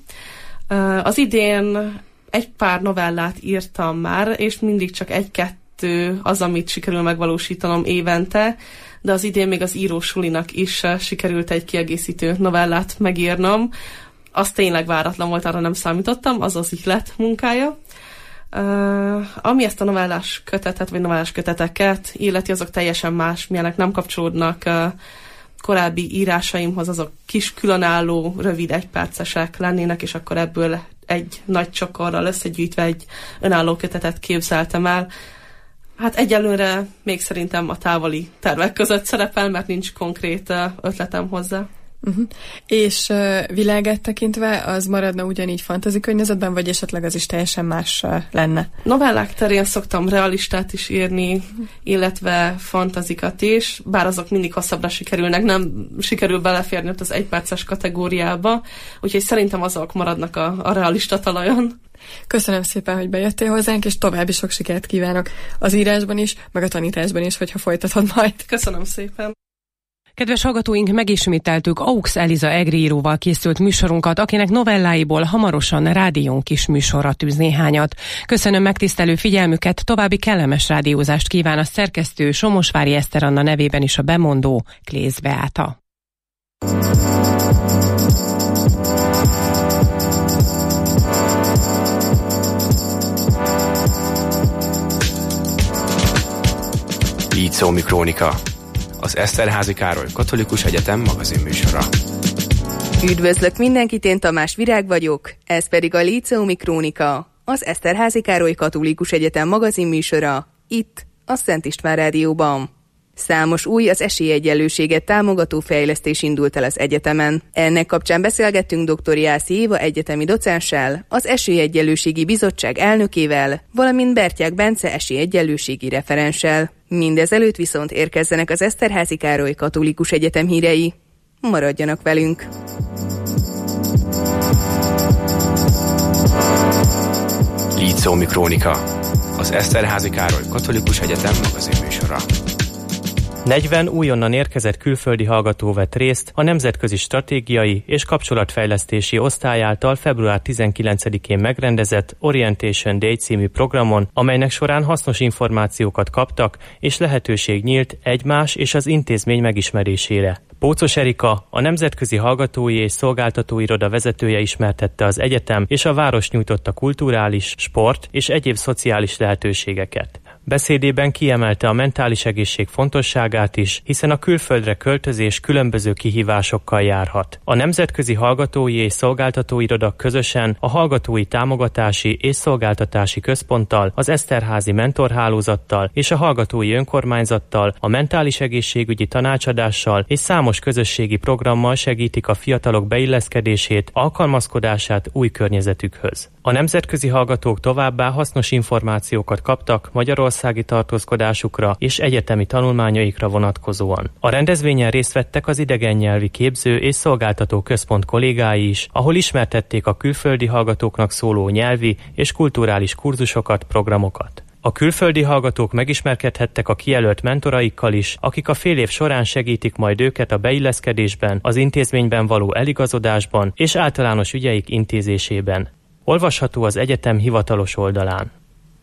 Az idén egy pár novellát írtam már, és mindig csak 1-2 az, amit sikerül megvalósítanom évente, de az idén még az írósulinak is sikerült egy kiegészítő novellát megírnom. Az tényleg váratlan volt, arra nem számítottam, az az ihlet munkája. Ami ezt a novellás kötetet, vagy novellás köteteket illeti, azok teljesen más, milyenek nem kapcsolódnak korábbi írásaimhoz, azok kis különálló, rövid, 1 percesek lennének, és akkor ebből egy nagy csokorral összegyűjtve egy önálló kötetet képzeltem el. Hát egyelőre még szerintem a távoli tervek között szerepel, mert nincs konkrét ötletem hozzá. Uh-huh. És világát tekintve az maradna ugyanígy fantasy környezetben, vagy esetleg az is teljesen más lenne? Novellák terén szoktam realistát is írni, illetve fantazikat is, bár azok mindig hosszabbra sikerülnek, nem sikerül beleférni ott az 1 perces kategóriába, úgyhogy szerintem azok maradnak a realista talajon. Köszönöm szépen, hogy bejöttél hozzánk, és további sok sikert kívánok az írásban is, meg a tanításban is, hogyha folytatod majd. Köszönöm szépen! Kedves hallgatóink, megismételtük Aux Eliza egríróval készült műsorunkat, akinek novelláiból hamarosan rádiónk is műsorra tűz néhányat. Köszönöm megtisztelő figyelmüket, további kellemes rádiózást kíván a szerkesztő Somosvári Eszter Anna nevében is a bemondó Klész Beáta. Líceumi Krónika, az Eszterházy Károly Katolikus Egyetem magazinműsora. Üdvözlök mindenkit, én Tamás Virág vagyok, ez pedig a Líceumi Krónika, az Eszterházy Károly Katolikus Egyetem magazinműsora, itt a Szent István Rádióban. Számos új, az esélyegyenlőséget támogató fejlesztés indult el az egyetemen. Ennek kapcsán beszélgettünk dr. Jászi Éva egyetemi docenssel, az Esélyegyenlőségi Bizottság elnökével, valamint Bertyák Bence esélyegyenlőségi referenssel. Mindezelőtt viszont érkezzenek az Eszterházy Károly Katolikus Egyetem hírei. Maradjanak velünk! Líceumi Krónika, az Eszterházy Károly Katolikus Egyetem magazinműsora. 40 újonnan érkezett külföldi hallgató vett részt a Nemzetközi Stratégiai és Kapcsolatfejlesztési Osztály által február 19-én megrendezett Orientation Day című programon, amelynek során hasznos információkat kaptak és lehetőség nyílt egymás és az intézmény megismerésére. Pócos Erika, a Nemzetközi Hallgatói és Szolgáltatói Iroda vezetője ismertette az egyetem és a város nyújtotta kulturális, sport és egyéb szociális lehetőségeket. Beszédében kiemelte a mentális egészség fontosságát is, hiszen a külföldre költözés különböző kihívásokkal járhat. A Nemzetközi Hallgatói és Szolgáltatói Iroda közösen a Hallgatói Támogatási és Szolgáltatási Központtal, az Eszterházi Mentorhálózattal és a Hallgatói Önkormányzattal, a mentális egészségügyi tanácsadással és számos közösségi programmal segítik a fiatalok beilleszkedését, alkalmazkodását új környezetükhöz. A nemzetközi hallgatók továbbá hasznos információkat kaptak magyarországi tartózkodásukra és egyetemi tanulmányaikra vonatkozóan. A rendezvényen részt vettek az Idegennyelvi Képző és Szolgáltató Központ kollégái is, ahol ismertették a külföldi hallgatóknak szóló nyelvi és kulturális kurzusokat, programokat. A külföldi hallgatók megismerkedhettek a kijelölt mentoraikkal is, akik a fél év során segítik majd őket a beilleszkedésben, az intézményben való eligazodásban és általános ügyeik intézésében. Olvasható az egyetem hivatalos oldalán.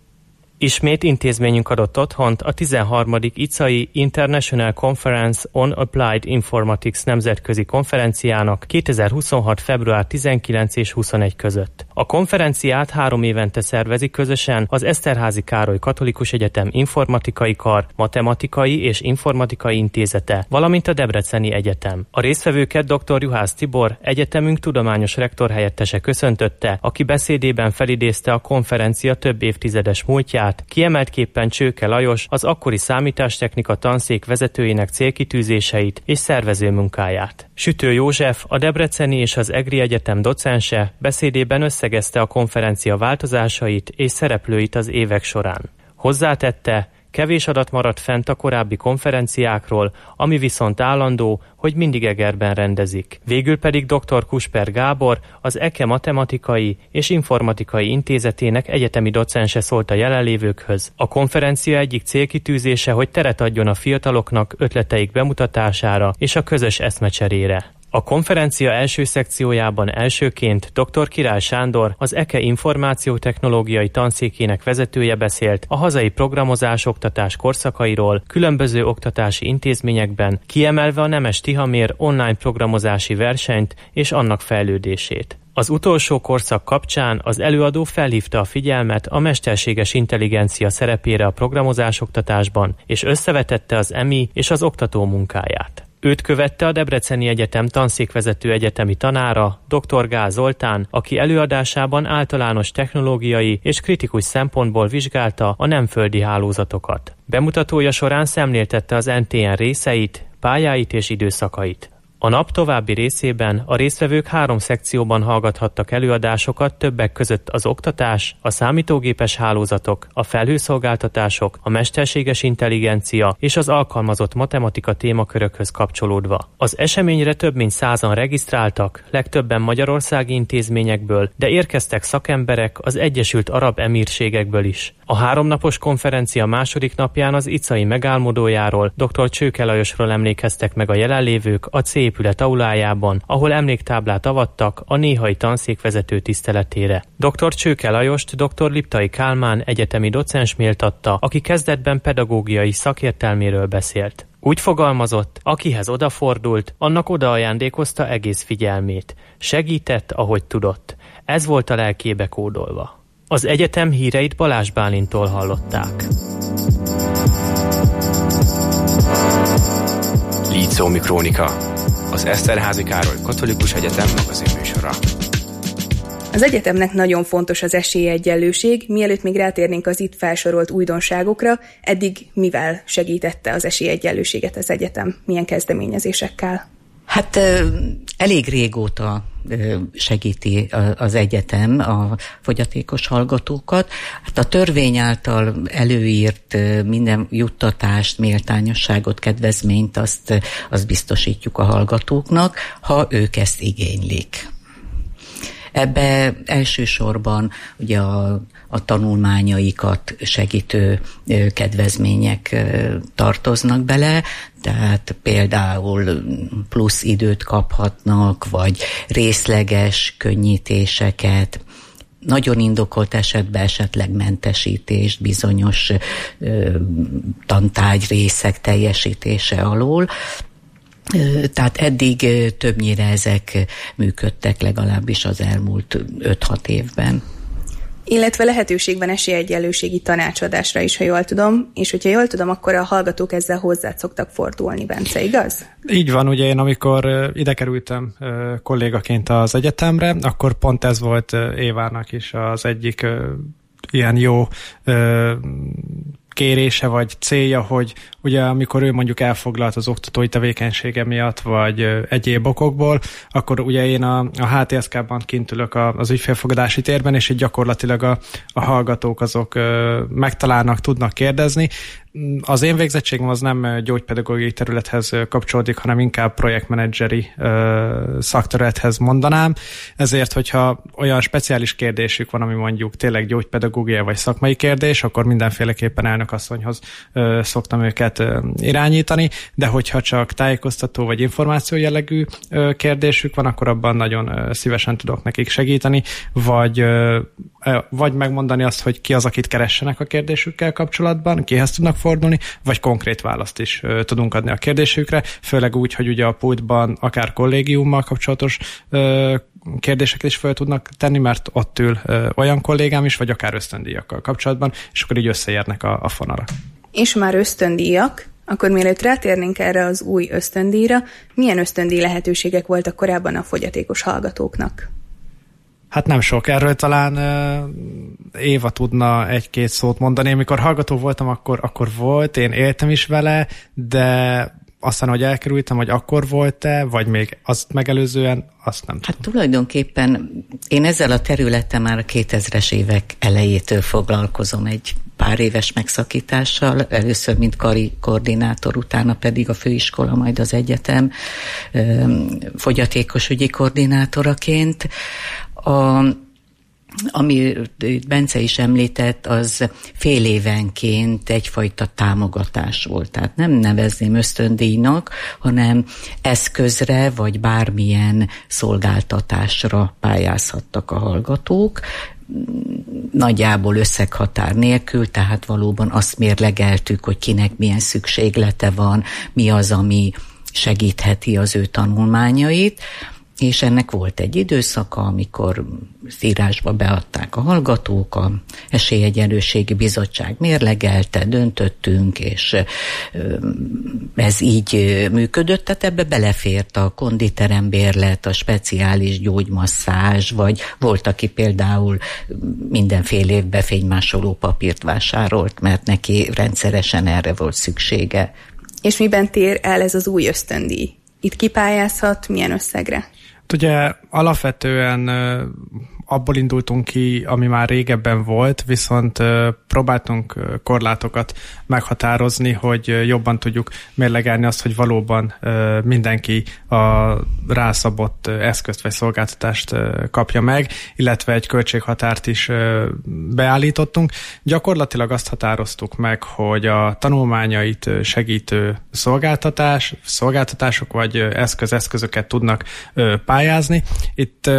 Ismét intézményünk adott otthont a 13. ICAI International Conference on Applied Informatics nemzetközi konferenciának 2026. február 19 és 21 között. A konferenciát 3 évente szervezik közösen az Eszterházi Károly Katolikus Egyetem Informatikai Kar, Matematikai és Informatikai Intézete, valamint a Debreceni Egyetem. A résztvevőket dr. Juhász Tibor, egyetemünk tudományos rektorhelyettese köszöntötte, aki beszédében felidézte a konferencia több évtizedes múltját, kiemeltképpen Csőke Lajos, az akkori számítástechnika tanszék vezetőjének célkitűzéseit és szervező munkáját. Sütő József, a Debreceni és az EGRI Egyetem docense beszédében összegezte a konferencia változásait és szereplőit az évek során. Hozzátette, kevés adat maradt fent a korábbi konferenciákról, ami viszont állandó, hogy mindig Egerben rendezik. Végül pedig dr. Kusper Gábor, az EKE Matematikai és Informatikai Intézetének egyetemi docense szólt a jelenlévőkhöz. A konferencia egyik célkitűzése, hogy teret adjon a fiataloknak ötleteik bemutatására és a közös eszmecserére. A konferencia első szekciójában elsőként dr. Király Sándor, az EKE információtechnológiai tanszékének vezetője beszélt a hazai programozás oktatás korszakairól, különböző oktatási intézményekben, kiemelve a Nemes Tihamér online programozási versenyt és annak fejlődését. Az utolsó korszak kapcsán az előadó felhívta a figyelmet a mesterséges intelligencia szerepére a programozás oktatásban, és összevetette az EMI és az oktató munkáját. Őt követte a Debreceni Egyetem tanszékvezető egyetemi tanára, dr. Gál Zoltán, aki előadásában általános technológiai és kritikus szempontból vizsgálta a nemföldi hálózatokat. Bemutatója során szemléltette az NTN részeit, pályáit és időszakait. A nap további részében a résztvevők 3 szekcióban hallgathattak előadásokat, többek között az oktatás, a számítógépes hálózatok, a felhőszolgáltatások, a mesterséges intelligencia és az alkalmazott matematika témakörökhöz kapcsolódva. Az eseményre több mint 100-an regisztráltak, legtöbben magyarországi intézményekből, de érkeztek szakemberek az Egyesült Arab Emírségekből is. A 3 napos konferencia második napján az ICAI megálmodójáról, dr. Csőke Lajosról emlékeztek meg a jelenlévők a C épület aulájában, ahol emléktáblát avattak a néhai tanszékvezető tiszteletére. Dr. Csőke Lajost dr. Liptai Kálmán egyetemi docens méltatta, aki kezdetben pedagógiai szakértelméről beszélt. Úgy fogalmazott, akihez odafordult, annak odaajándékozta egész figyelmét. Segített, ahogy tudott. Ez volt a lelkébe kódolva. Az egyetem híreit Balázs Bálintól hallották. Líceumi Krónika, az Eszterházi Károly Katolikus Egyetem magazinműsora. Az egyetemnek nagyon fontos az esélyegyenlőség, mielőtt még rátérnénk az itt felsorolt újdonságokra, eddig mivel segítette az esélyegyenlőséget az egyetem? Milyen kezdeményezésekkel? Hát elég régóta segíti az egyetem a fogyatékos hallgatókat. Hát a törvény által előírt minden juttatást, méltányosságot, kedvezményt azt biztosítjuk a hallgatóknak, ha ők ezt igénylik. Ebbe elsősorban ugye a tanulmányaikat segítő kedvezmények tartoznak bele, tehát például plusz időt kaphatnak, vagy részleges könnyítéseket, nagyon indokolt esetben esetleg mentesítést bizonyos tantárgy részek teljesítése alól. Tehát eddig többnyire ezek működtek, legalábbis az elmúlt 5-6 évben. Illetve lehetőség van esélyegyenlőségi tanácsadásra is, ha jól tudom, és hogyha jól tudom, akkor a hallgatók ezzel hozzád szoktak fordulni, Bence, igaz? Így van, ugye én amikor ide kerültem kollégaként az egyetemre, akkor pont ez volt Évának is az egyik ilyen jó kérése vagy célja, hogy ugye amikor ő mondjuk elfoglalt az oktatói tevékenysége miatt, vagy egyéb okokból, akkor ugye én a HTSK-ban kint ülök az ügyfélfogadási térben, és így gyakorlatilag a hallgatók azok megtalálnak, tudnak kérdezni. Az én végzettségem az nem gyógypedagógiai területhez kapcsolódik, hanem inkább projektmenedzseri szakterülethez mondanám. Ezért, hogyha olyan speciális kérdésük van, ami mondjuk tényleg gyógypedagógiai vagy szakmai kérdés, akkor mindenféleképpen elnökasszonyhoz szoktam őket irányítani, de hogyha csak tájékoztató vagy információ jellegű kérdésük van, akkor abban nagyon szívesen tudok nekik segíteni, vagy megmondani azt, hogy ki az, akit keressenek a kérdésükkel kapcsolatban, kihez tudnak fordulni, vagy konkrét választ is tudunk adni a kérdésükre, főleg úgy, hogy ugye a pultban akár kollégiummal kapcsolatos kérdéseket is fel tudnak tenni, mert ott ül olyan kollégám is, vagy akár ösztöndíjakkal kapcsolatban, és akkor így összeérnek a fonalak. És már ösztöndíjak, akkor mielőtt rátérnénk erre az új ösztöndíjra, milyen ösztöndíj lehetőségek voltak korábban a fogyatékos hallgatóknak? Hát nem sok. Erről talán Éva tudna egy-két szót mondani. Amikor hallgató voltam, akkor volt, én éltem is vele, de aztán, hogy elkerültem, hogy akkor volt-e, vagy még azt megelőzően, azt nem tudom. Hát tulajdonképpen én ezzel a területtel már a 2000-es évek elejétől foglalkozom egy pár éves megszakítással, először mint kari koordinátor, utána pedig a főiskola, majd az egyetem fogyatékos ügyi koordinátoraként. Ami Bence is említett, az fél évenként egyfajta támogatás volt. Tehát nem nevezném ösztöndíjnak, hanem eszközre vagy bármilyen szolgáltatásra pályázhattak a hallgatók, nagyjából összeghatár nélkül, tehát valóban azt mérlegeltük, hogy kinek milyen szükséglete van, mi az, ami segítheti az ő tanulmányait, és ennek volt egy időszaka, amikor írásba beadták a hallgatók, a Esélyegyenlőségi Bizottság mérlegelte, döntöttünk, és ez így működött, tehát ebbe belefért a konditerembérlet, a speciális gyógymasszázs, vagy volt, aki például mindenféle évben fénymásoló papírt vásárolt, mert neki rendszeresen erre volt szüksége. És miben tér el ez az új ösztöndíj? Itt kipályázhat, milyen összegre? Ugye alapvetően abból indultunk ki, ami már régebben volt, viszont próbáltunk korlátokat meghatározni, hogy jobban tudjuk mérlegelni azt, hogy valóban mindenki a rászabott eszközt vagy szolgáltatást kapja meg, illetve egy költséghatárt is beállítottunk. Gyakorlatilag azt határoztuk meg, hogy a tanulmányait segítő szolgáltatások vagy eszközöket tudnak pályázni. Itt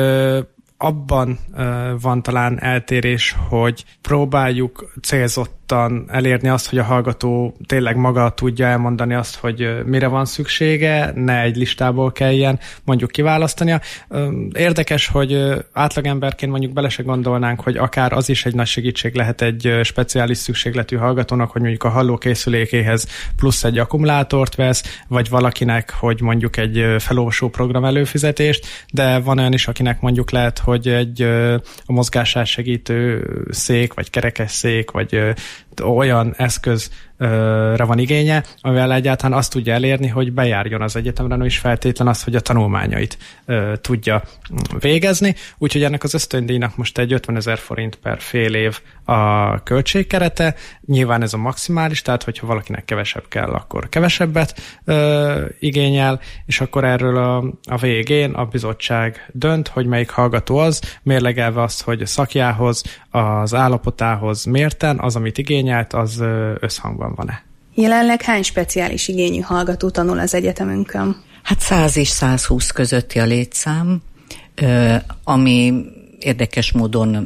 abban van talán eltérés, hogy próbáljuk célzottan elérni azt, hogy a hallgató tényleg maga tudja elmondani azt, hogy mire van szüksége, ne egy listából kelljen mondjuk kiválasztania. Érdekes, hogy átlagemberként mondjuk bele se gondolnánk, hogy akár az is egy nagy segítség lehet egy speciális szükségletű hallgatónak, hogy mondjuk a hallókészülékéhez plusz egy akkumulátort vesz, vagy valakinek, hogy mondjuk egy felolvasó program előfizetést, de van olyan is, akinek mondjuk lehet, hogy egy a mozgását segítő szék, vagy kerekesszék, vagy olyan eszközre van igénye, amivel egyáltalán azt tudja elérni, hogy bejárjon az egyetemre, nem is feltétlen az, hogy a tanulmányait tudja végezni. Úgyhogy ennek az ösztöndíjnak most egy 50 000 forint per fél év a költségkerete. Nyilván ez a maximális, tehát hogyha valakinek kevesebb kell, akkor kevesebbet igényel, és akkor erről a végén a bizottság dönt, hogy melyik hallgató az, mérlegelve azt, hogy szakjához, az állapotához mérten, az, amit igényelt, az összhangban van-e. Jelenleg hány speciális igényű hallgató tanul az egyetemünkön? Hát 100 és 120 közötti a létszám, ami érdekes módon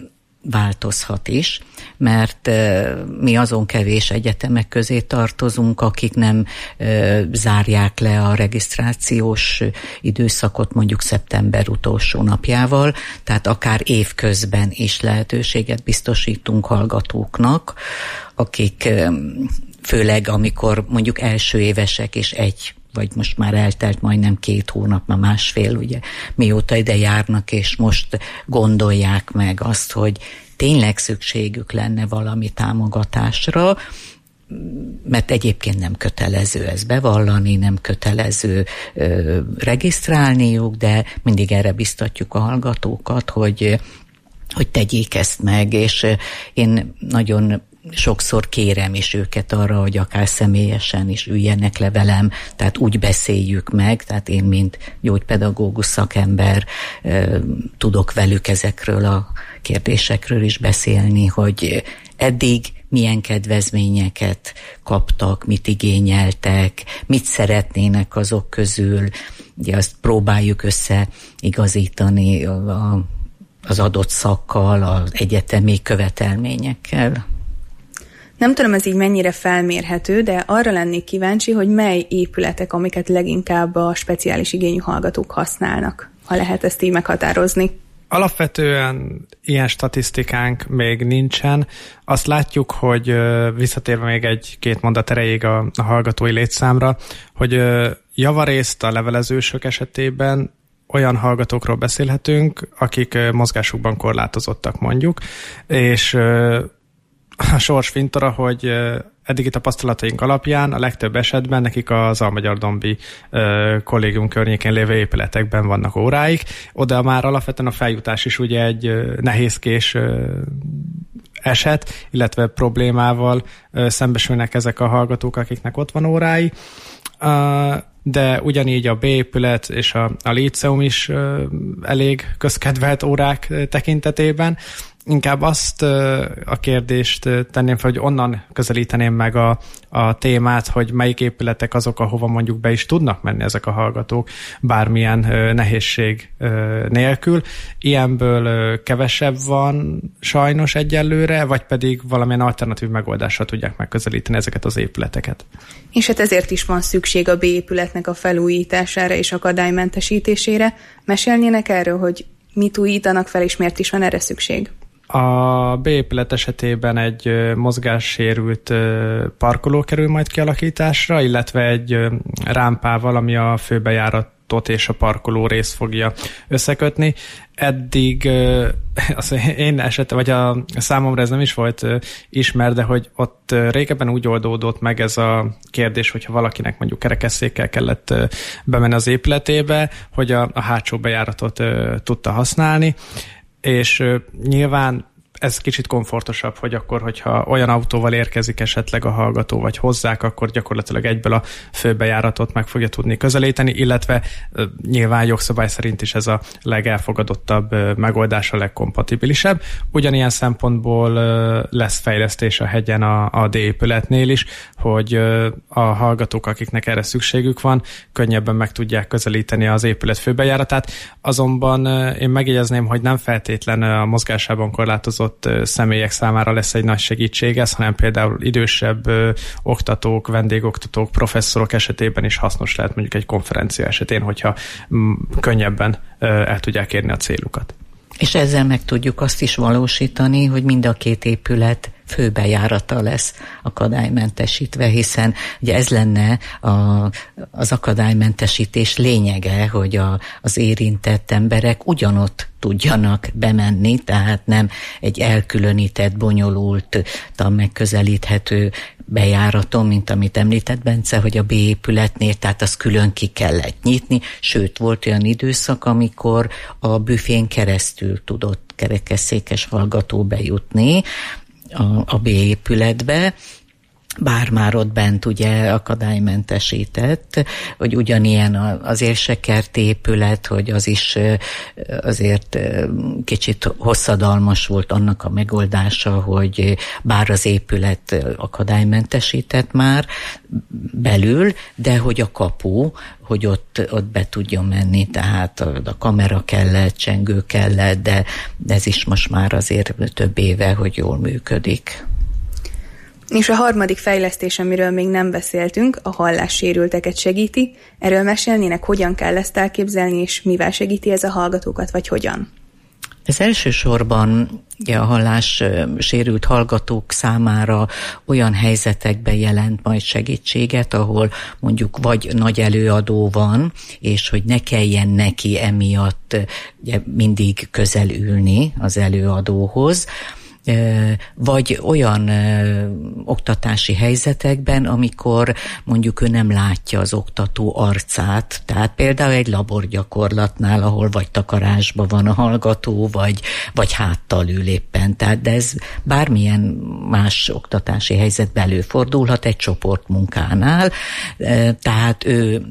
változhat is, mert mi azon kevés egyetemek közé tartozunk, akik nem zárják le a regisztrációs időszakot mondjuk szeptember utolsó napjával, tehát akár évközben is lehetőséget biztosítunk hallgatóknak, akik főleg amikor mondjuk első évesek és vagy most már eltelt majdnem 2 hónap, már másfél, ugye, mióta ide járnak, és most gondolják meg azt, hogy tényleg szükségük lenne valami támogatásra, mert egyébként nem kötelező ezt bevallani, nem kötelező regisztrálniuk, de mindig erre biztatjuk a hallgatókat, hogy tegyék ezt meg, és én nagyon sokszor kérem is őket arra, hogy akár személyesen is üljenek le velem, tehát úgy beszéljük meg, tehát én, mint gyógypedagógus szakember tudok velük ezekről a kérdésekről is beszélni, hogy eddig milyen kedvezményeket kaptak, mit igényeltek, mit szeretnének azok közül, ugye azt próbáljuk összeigazítani az adott szakkal, az egyetemi követelményekkel. Nem tudom, ez így mennyire felmérhető, de arra lennék kíváncsi, hogy mely épületek, amiket leginkább a speciális igényű hallgatók használnak, ha lehet ezt így meghatározni. Alapvetően ilyen statisztikánk még nincsen. Azt látjuk, hogy visszatérve még 1-2 mondat erejéig a hallgatói létszámra, hogy javarészt a levelezősök esetében olyan hallgatókról beszélhetünk, akik mozgásukban korlátozottak mondjuk, és a sors fintora, hogy eddigi tapasztalataink alapján a legtöbb esetben nekik az Almagyardombi kollégium környékén lévő épületekben vannak óráik. Oda már alapvetően a feljutás is ugye egy nehézkés eset, illetve problémával szembesülnek ezek a hallgatók, akiknek ott van órái. De ugyanígy a B épület és a líceum is elég közkedvelt órák tekintetében. Inkább azt a kérdést tenném fel, hogy onnan közelíteném meg a témát, hogy melyik épületek azok, ahova mondjuk be is tudnak menni ezek a hallgatók bármilyen nehézség nélkül. Ilyenből kevesebb van sajnos egyelőre, vagy pedig valamilyen alternatív megoldással tudják megközelíteni ezeket az épületeket. És hát ezért is van szükség a B épületnek a felújítására és akadálymentesítésére. Mesélnének erről, hogy mit újítanak fel, és miért is van erre szükség? A B épület esetében egy mozgássérült parkoló kerül majd kialakításra, illetve egy rámpával, ami a főbejáratot és a parkoló részt fogja összekötni. Eddig én esetleg, vagy a számomra ez nem is volt ismert, de hogy ott régebben úgy oldódott meg ez a kérdés, hogyha valakinek mondjuk kerekesszékkel kellett bemenni az épületébe, hogy a hátsó bejáratot tudta használni, és nyilván ez kicsit komfortosabb, hogy akkor, hogyha olyan autóval érkezik esetleg a hallgató, vagy hozzák, akkor gyakorlatilag egyből a főbejáratot meg fogja tudni közelíteni, illetve nyilván jogszabály szerint is ez a legelfogadottabb megoldás, a legkompatibilisebb. Ugyanilyen szempontból lesz fejlesztés a hegyen a D épületnél is, hogy a hallgatók, akiknek erre szükségük van, könnyebben meg tudják közelíteni az épület főbejáratát. Azonban én megjegyezném, hogy nem feltétlen a mozgásában korlátozott személyek számára lesz egy nagy segítség ez, hanem például idősebb oktatók, vendégoktatók, professzorok esetében is hasznos lehet mondjuk egy konferencia esetén, hogyha könnyebben el tudják érni a célukat. És ezzel meg tudjuk azt is valósítani, hogy mind a 2 épület főbejárata lesz akadálymentesítve, hiszen ugye ez lenne az akadálymentesítés lényege, hogy az érintett emberek ugyanott tudjanak bemenni, tehát nem egy elkülönített, bonyolultan megközelíthető bejáraton, mint amit említett Bence, hogy a B épületnél, tehát azt külön ki kellett nyitni, sőt volt olyan időszak, amikor a büfén keresztül tudott kerekesszékes hallgató bejutni a B épületbe, bár már ott bent ugye akadálymentesített, hogy ugyanilyen az érsekert épület, hogy az is azért kicsit hosszadalmas volt annak a megoldása, hogy bár az épület akadálymentesített már belül, de hogy a kapu, hogy ott be tudjon menni, tehát a kamera kellett, csengő kellett, de ez is most már azért több éve, hogy jól működik. És a harmadik fejlesztés, amiről még nem beszéltünk, a hallássérülteket segíti. Erről mesélnének, hogyan kell ezt elképzelni, és mivel segíti ez a hallgatókat, vagy hogyan? Ez elsősorban ugye, a hallássérült hallgatók számára olyan helyzetekben jelent majd segítséget, ahol mondjuk vagy nagy előadó van, és hogy ne kelljen neki emiatt ugye, mindig közel ülni az előadóhoz, vagy olyan oktatási helyzetekben, amikor mondjuk ő nem látja az oktató arcát, tehát például egy laborgyakorlatnál, ahol vagy takarásban van a hallgató, vagy háttal ül éppen, tehát de ez bármilyen más oktatási helyzetben előfordulhat egy csoportmunkánál, tehát ő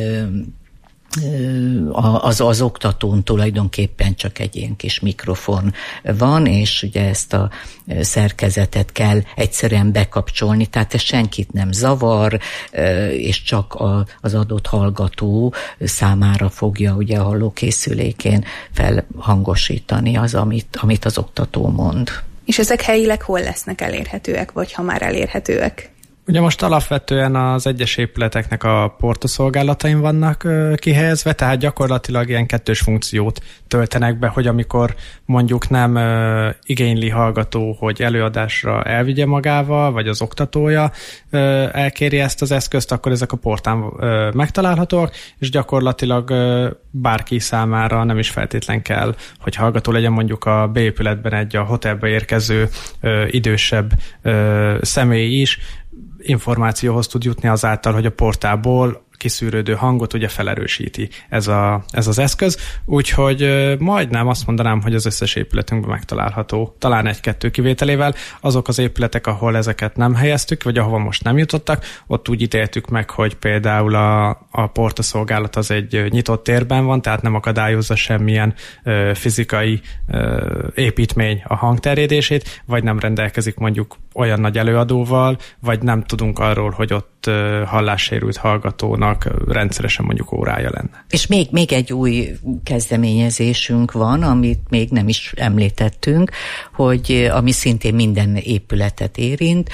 az oktatón tulajdonképpen csak egy ilyen kis mikrofon van, és ugye ezt a szerkezetet kell egyszerűen bekapcsolni, tehát ez senkit nem zavar, és csak az adott hallgató számára fogja ugye a hallókészülékén felhangosítani az, amit az oktató mond. És ezek helyileg hol lesznek elérhetőek, vagy ha már elérhetőek? Ugye most alapvetően az egyes épületeknek a portoszolgálatain vannak kihelyezve, tehát gyakorlatilag ilyen kettős funkciót töltenek be, hogy amikor mondjuk nem igényli hallgató, hogy előadásra elvigye magával, vagy az oktatója elkéri ezt az eszközt, akkor ezek a portán megtalálhatóak, és gyakorlatilag bárki számára nem is feltétlen kell, hogy hallgató legyen, mondjuk a B épületben egy a hotelbe érkező idősebb személy is információhoz tud jutni azáltal, hogy a portából kiszűrődő hangot ugye felerősíti ez az eszköz, úgyhogy majdnem azt mondanám, hogy az összes épületünkben megtalálható, talán egy-kettő kivételével. Azok az épületek, ahol ezeket nem helyeztük, vagy ahova most nem jutottak, ott úgy ítéltük meg, hogy például a portaszolgálat az egy nyitott térben van, tehát nem akadályozza semmilyen fizikai építmény a hangterjedését, vagy nem rendelkezik mondjuk olyan nagy előadóval, vagy nem tudunk arról, hogy ott hallássérült hallgatónak rendszeresen mondjuk órája lenne. És még egy új kezdeményezésünk van, amit még nem is említettünk, hogy ami szintén minden épületet érint,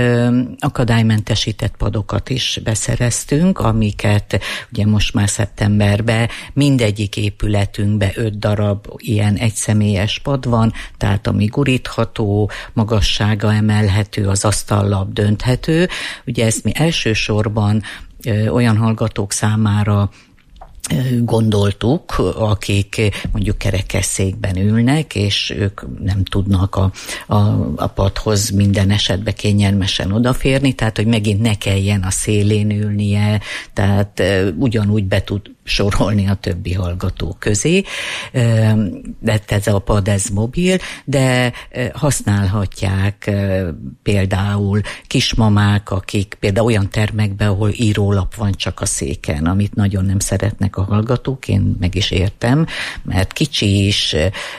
akadálymentesített padokat is beszereztünk, amiket ugye most már szeptemberben mindegyik épületünkben 5 darab ilyen egyszemélyes pad van, tehát ami gurítható, magassága emelhető, az asztallap dönthető. Ugye ezt mi elsősorban olyan hallgatók számára gondoltuk, akik mondjuk kerekesszékben ülnek, és ők nem tudnak a padhoz minden esetben kényelmesen odaférni, tehát hogy megint ne kelljen a szélén ülnie, tehát ugyanúgy be tud sorolni a többi hallgató közé, de ez a pad, ez mobil, de használhatják például kismamák, akik például olyan termekben, ahol írólap van csak a széken, amit nagyon nem szeretnek a hallgatók, én meg is értem, mert kicsi is,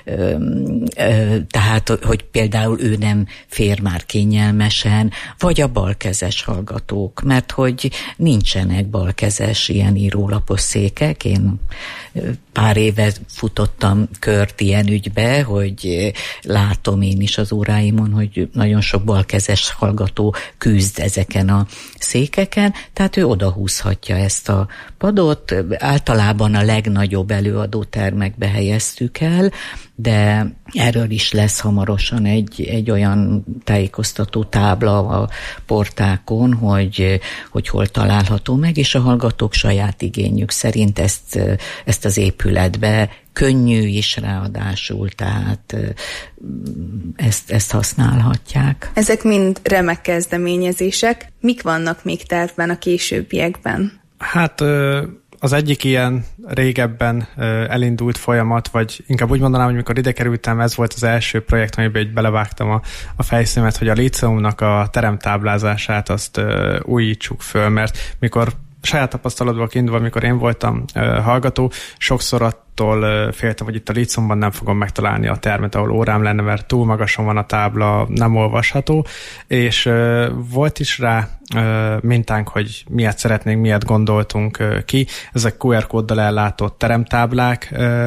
tehát, hogy például ő nem fér már kényelmesen, vagy a balkezes hallgatók, mert hogy nincsenek balkezes ilyen írólapos székek. Én pár éve futottam kört ilyen ügybe, hogy látom én is az óráimon, hogy nagyon sok balkezes hallgató küzd ezeken a székeken, tehát ő odahúzhatja ezt a padot. Általában a legnagyobb előadótermekbe helyeztük el, de erről is lesz hamarosan egy olyan tájékoztató tábla a portákon, hogy hol található meg, és a hallgatók saját igényük szerint ezt az épületbe könnyű is ráadásul, tehát ezt használhatják. Ezek mind remek kezdeményezések. Mik vannak még tervben a későbbiekben? Hát Az egyik ilyen régebben elindult folyamat, vagy inkább úgy mondanám, hogy mikor ide kerültem, ez volt az első projekt, amiben így belevágtam a fejszémet, hogy a líceumnak a teremtáblázását azt újítsuk föl, mert mikor saját tapasztalatból kiindulva, amikor én voltam hallgató, sokszor attól féltem, hogy itt a líceumban nem fogom megtalálni a termet, ahol órám lenne, mert túl magason van a tábla, nem olvasható, és volt is rá mintánk, hogy miért szeretnénk, miért gondoltunk ki. Ezek QR kóddal ellátott teremtáblák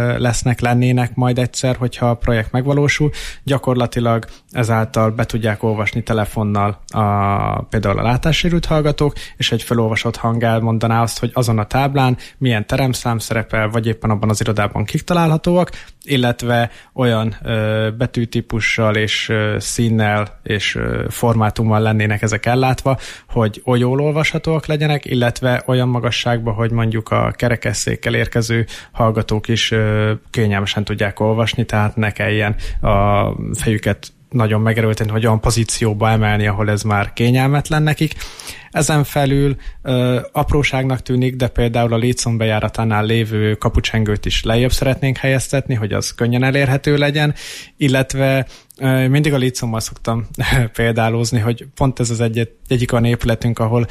lennének majd egyszer, hogyha a projekt megvalósul. Gyakorlatilag ezáltal be tudják olvasni telefonnal például a látássérült hallgatók, és egy felolvasott hang elmondaná azt, hogy azon a táblán milyen teremszám szerepel, vagy éppen abban az irodában kik találhatóak, illetve olyan betűtípussal és színnel és formátummal lennének ezek ellátva, hogy jól olvashatóak legyenek, illetve olyan magasságban, hogy mondjuk a kerekesszékkel érkező hallgatók is kényelmesen tudják olvasni, tehát ne kelljen a fejüket nagyon megerőlteni, hogy olyan pozícióba emelni, ahol ez már kényelmetlen nekik. Ezen felül apróságnak tűnik, de például a líceum bejáratánál lévő kapucsengőt is lejjebb szeretnénk helyeztetni, hogy az könnyen elérhető legyen, illetve mindig a líceummal szoktam példálózni, hogy pont ez az egyik olyan épületünk, ahol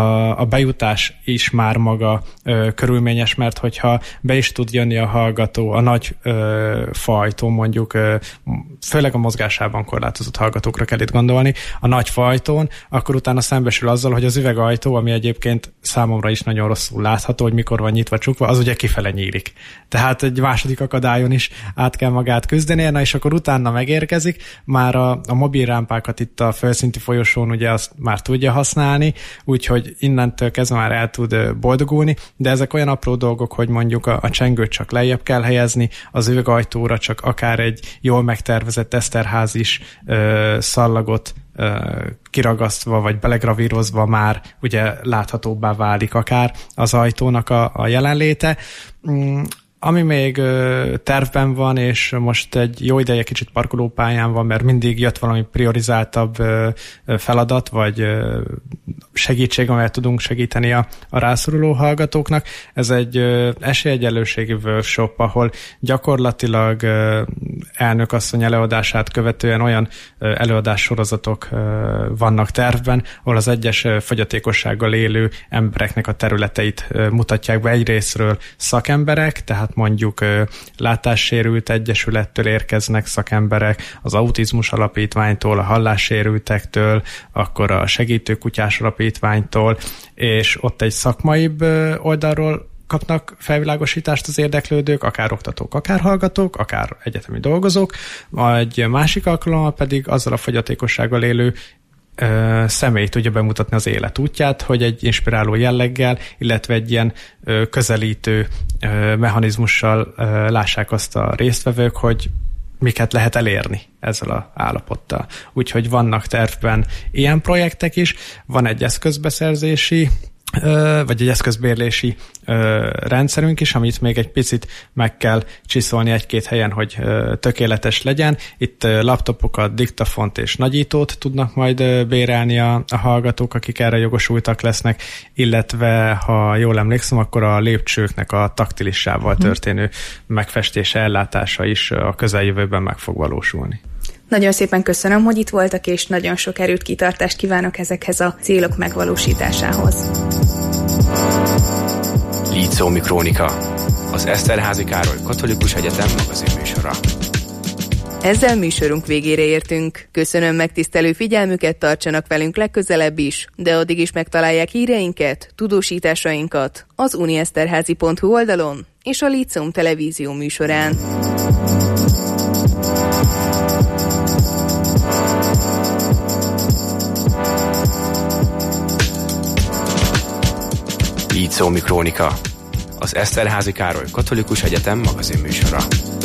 a bejutás is már maga körülményes, mert hogyha be is tud jönni a hallgató a nagy fajtó, mondjuk főleg a mozgásában korlátozott hallgatókra kell itt gondolni, a nagy fajtón, akkor utána szembesül azzal, hogy az üvegajtó, ami egyébként számomra is nagyon rosszul látható, hogy mikor van nyitva csukva, az ugye kifele nyílik. Tehát egy második akadályon is át kell magát küzdeni, és akkor utána megérkezik, már a mobil rámpákat itt a földszintű folyosón ugye azt már tudja használni, úgyhogy innentől kezdve már el tud boldogulni, de ezek olyan apró dolgok, hogy mondjuk a csengőt csak lejjebb kell helyezni, az üvegajtóra csak akár egy jól megtervezett eszterházis szallagot kiragasztva, vagy belegravírozva már ugye láthatóbbá válik akár az ajtónak a jelenléte. Ami még tervben van, és most egy jó ideje kicsit parkolópályán van, mert mindig jött valami priorizáltabb feladat, vagy segítség, amelyet tudunk segíteni a rászoruló hallgatóknak. Ez egy esélyegyenlőségi workshop, ahol gyakorlatilag elnökasszony előadását követően olyan előadássorozatok vannak tervben, ahol az egyes fogyatékossággal élő embereknek a területeit mutatják be. Egyrészről szakemberek, tehát mondjuk látássérült egyesülettől érkeznek szakemberek, az autizmus alapítványtól, a hallássérültektől, akkor a segítőkutyás alapítványtól, és ott egy szakmaibb oldalról kapnak felvilágosítást az érdeklődők, akár oktatók, akár hallgatók, akár egyetemi dolgozók, egy másik alkalommal pedig azzal a fogyatékossággal élő személy tudja bemutatni az életútját, hogy egy inspiráló jelleggel, illetve egy ilyen közelítő mechanizmussal lássák azt a résztvevők, hogy miket lehet elérni ezzel az állapottal. Úgyhogy vannak tervben ilyen projektek is, van egy eszközbeszerzési vagy egy eszközbérlési rendszerünk is, amit még egy picit meg kell csiszolni egy-két helyen, hogy tökéletes legyen. Itt laptopokat, diktafont és nagyítót tudnak majd bérelni a hallgatók, akik erre jogosultak lesznek, illetve, ha jól emlékszem, akkor a lépcsőknek a taktilissával történő megfestése, ellátása is a közeljövőben meg fog valósulni. Nagyon szépen köszönöm, hogy itt voltak, és nagyon sok erőt, kitartást kívánok ezekhez a célok megvalósításához. Líceumi Krónika, az Eszterházy Károly Katolikus Egyetem magazinműsora. Ezzel műsorunk végére értünk. Köszönöm megtisztelő figyelmüket, tartsanak velünk legközelebb is, de addig is megtalálják híreinket, tudósításainkat az unieszterházy.hu oldalon és a Líceum televízió műsorán. Líceumi Krónika, az Eszterházy Károly Katolikus Egyetem magazinműsora.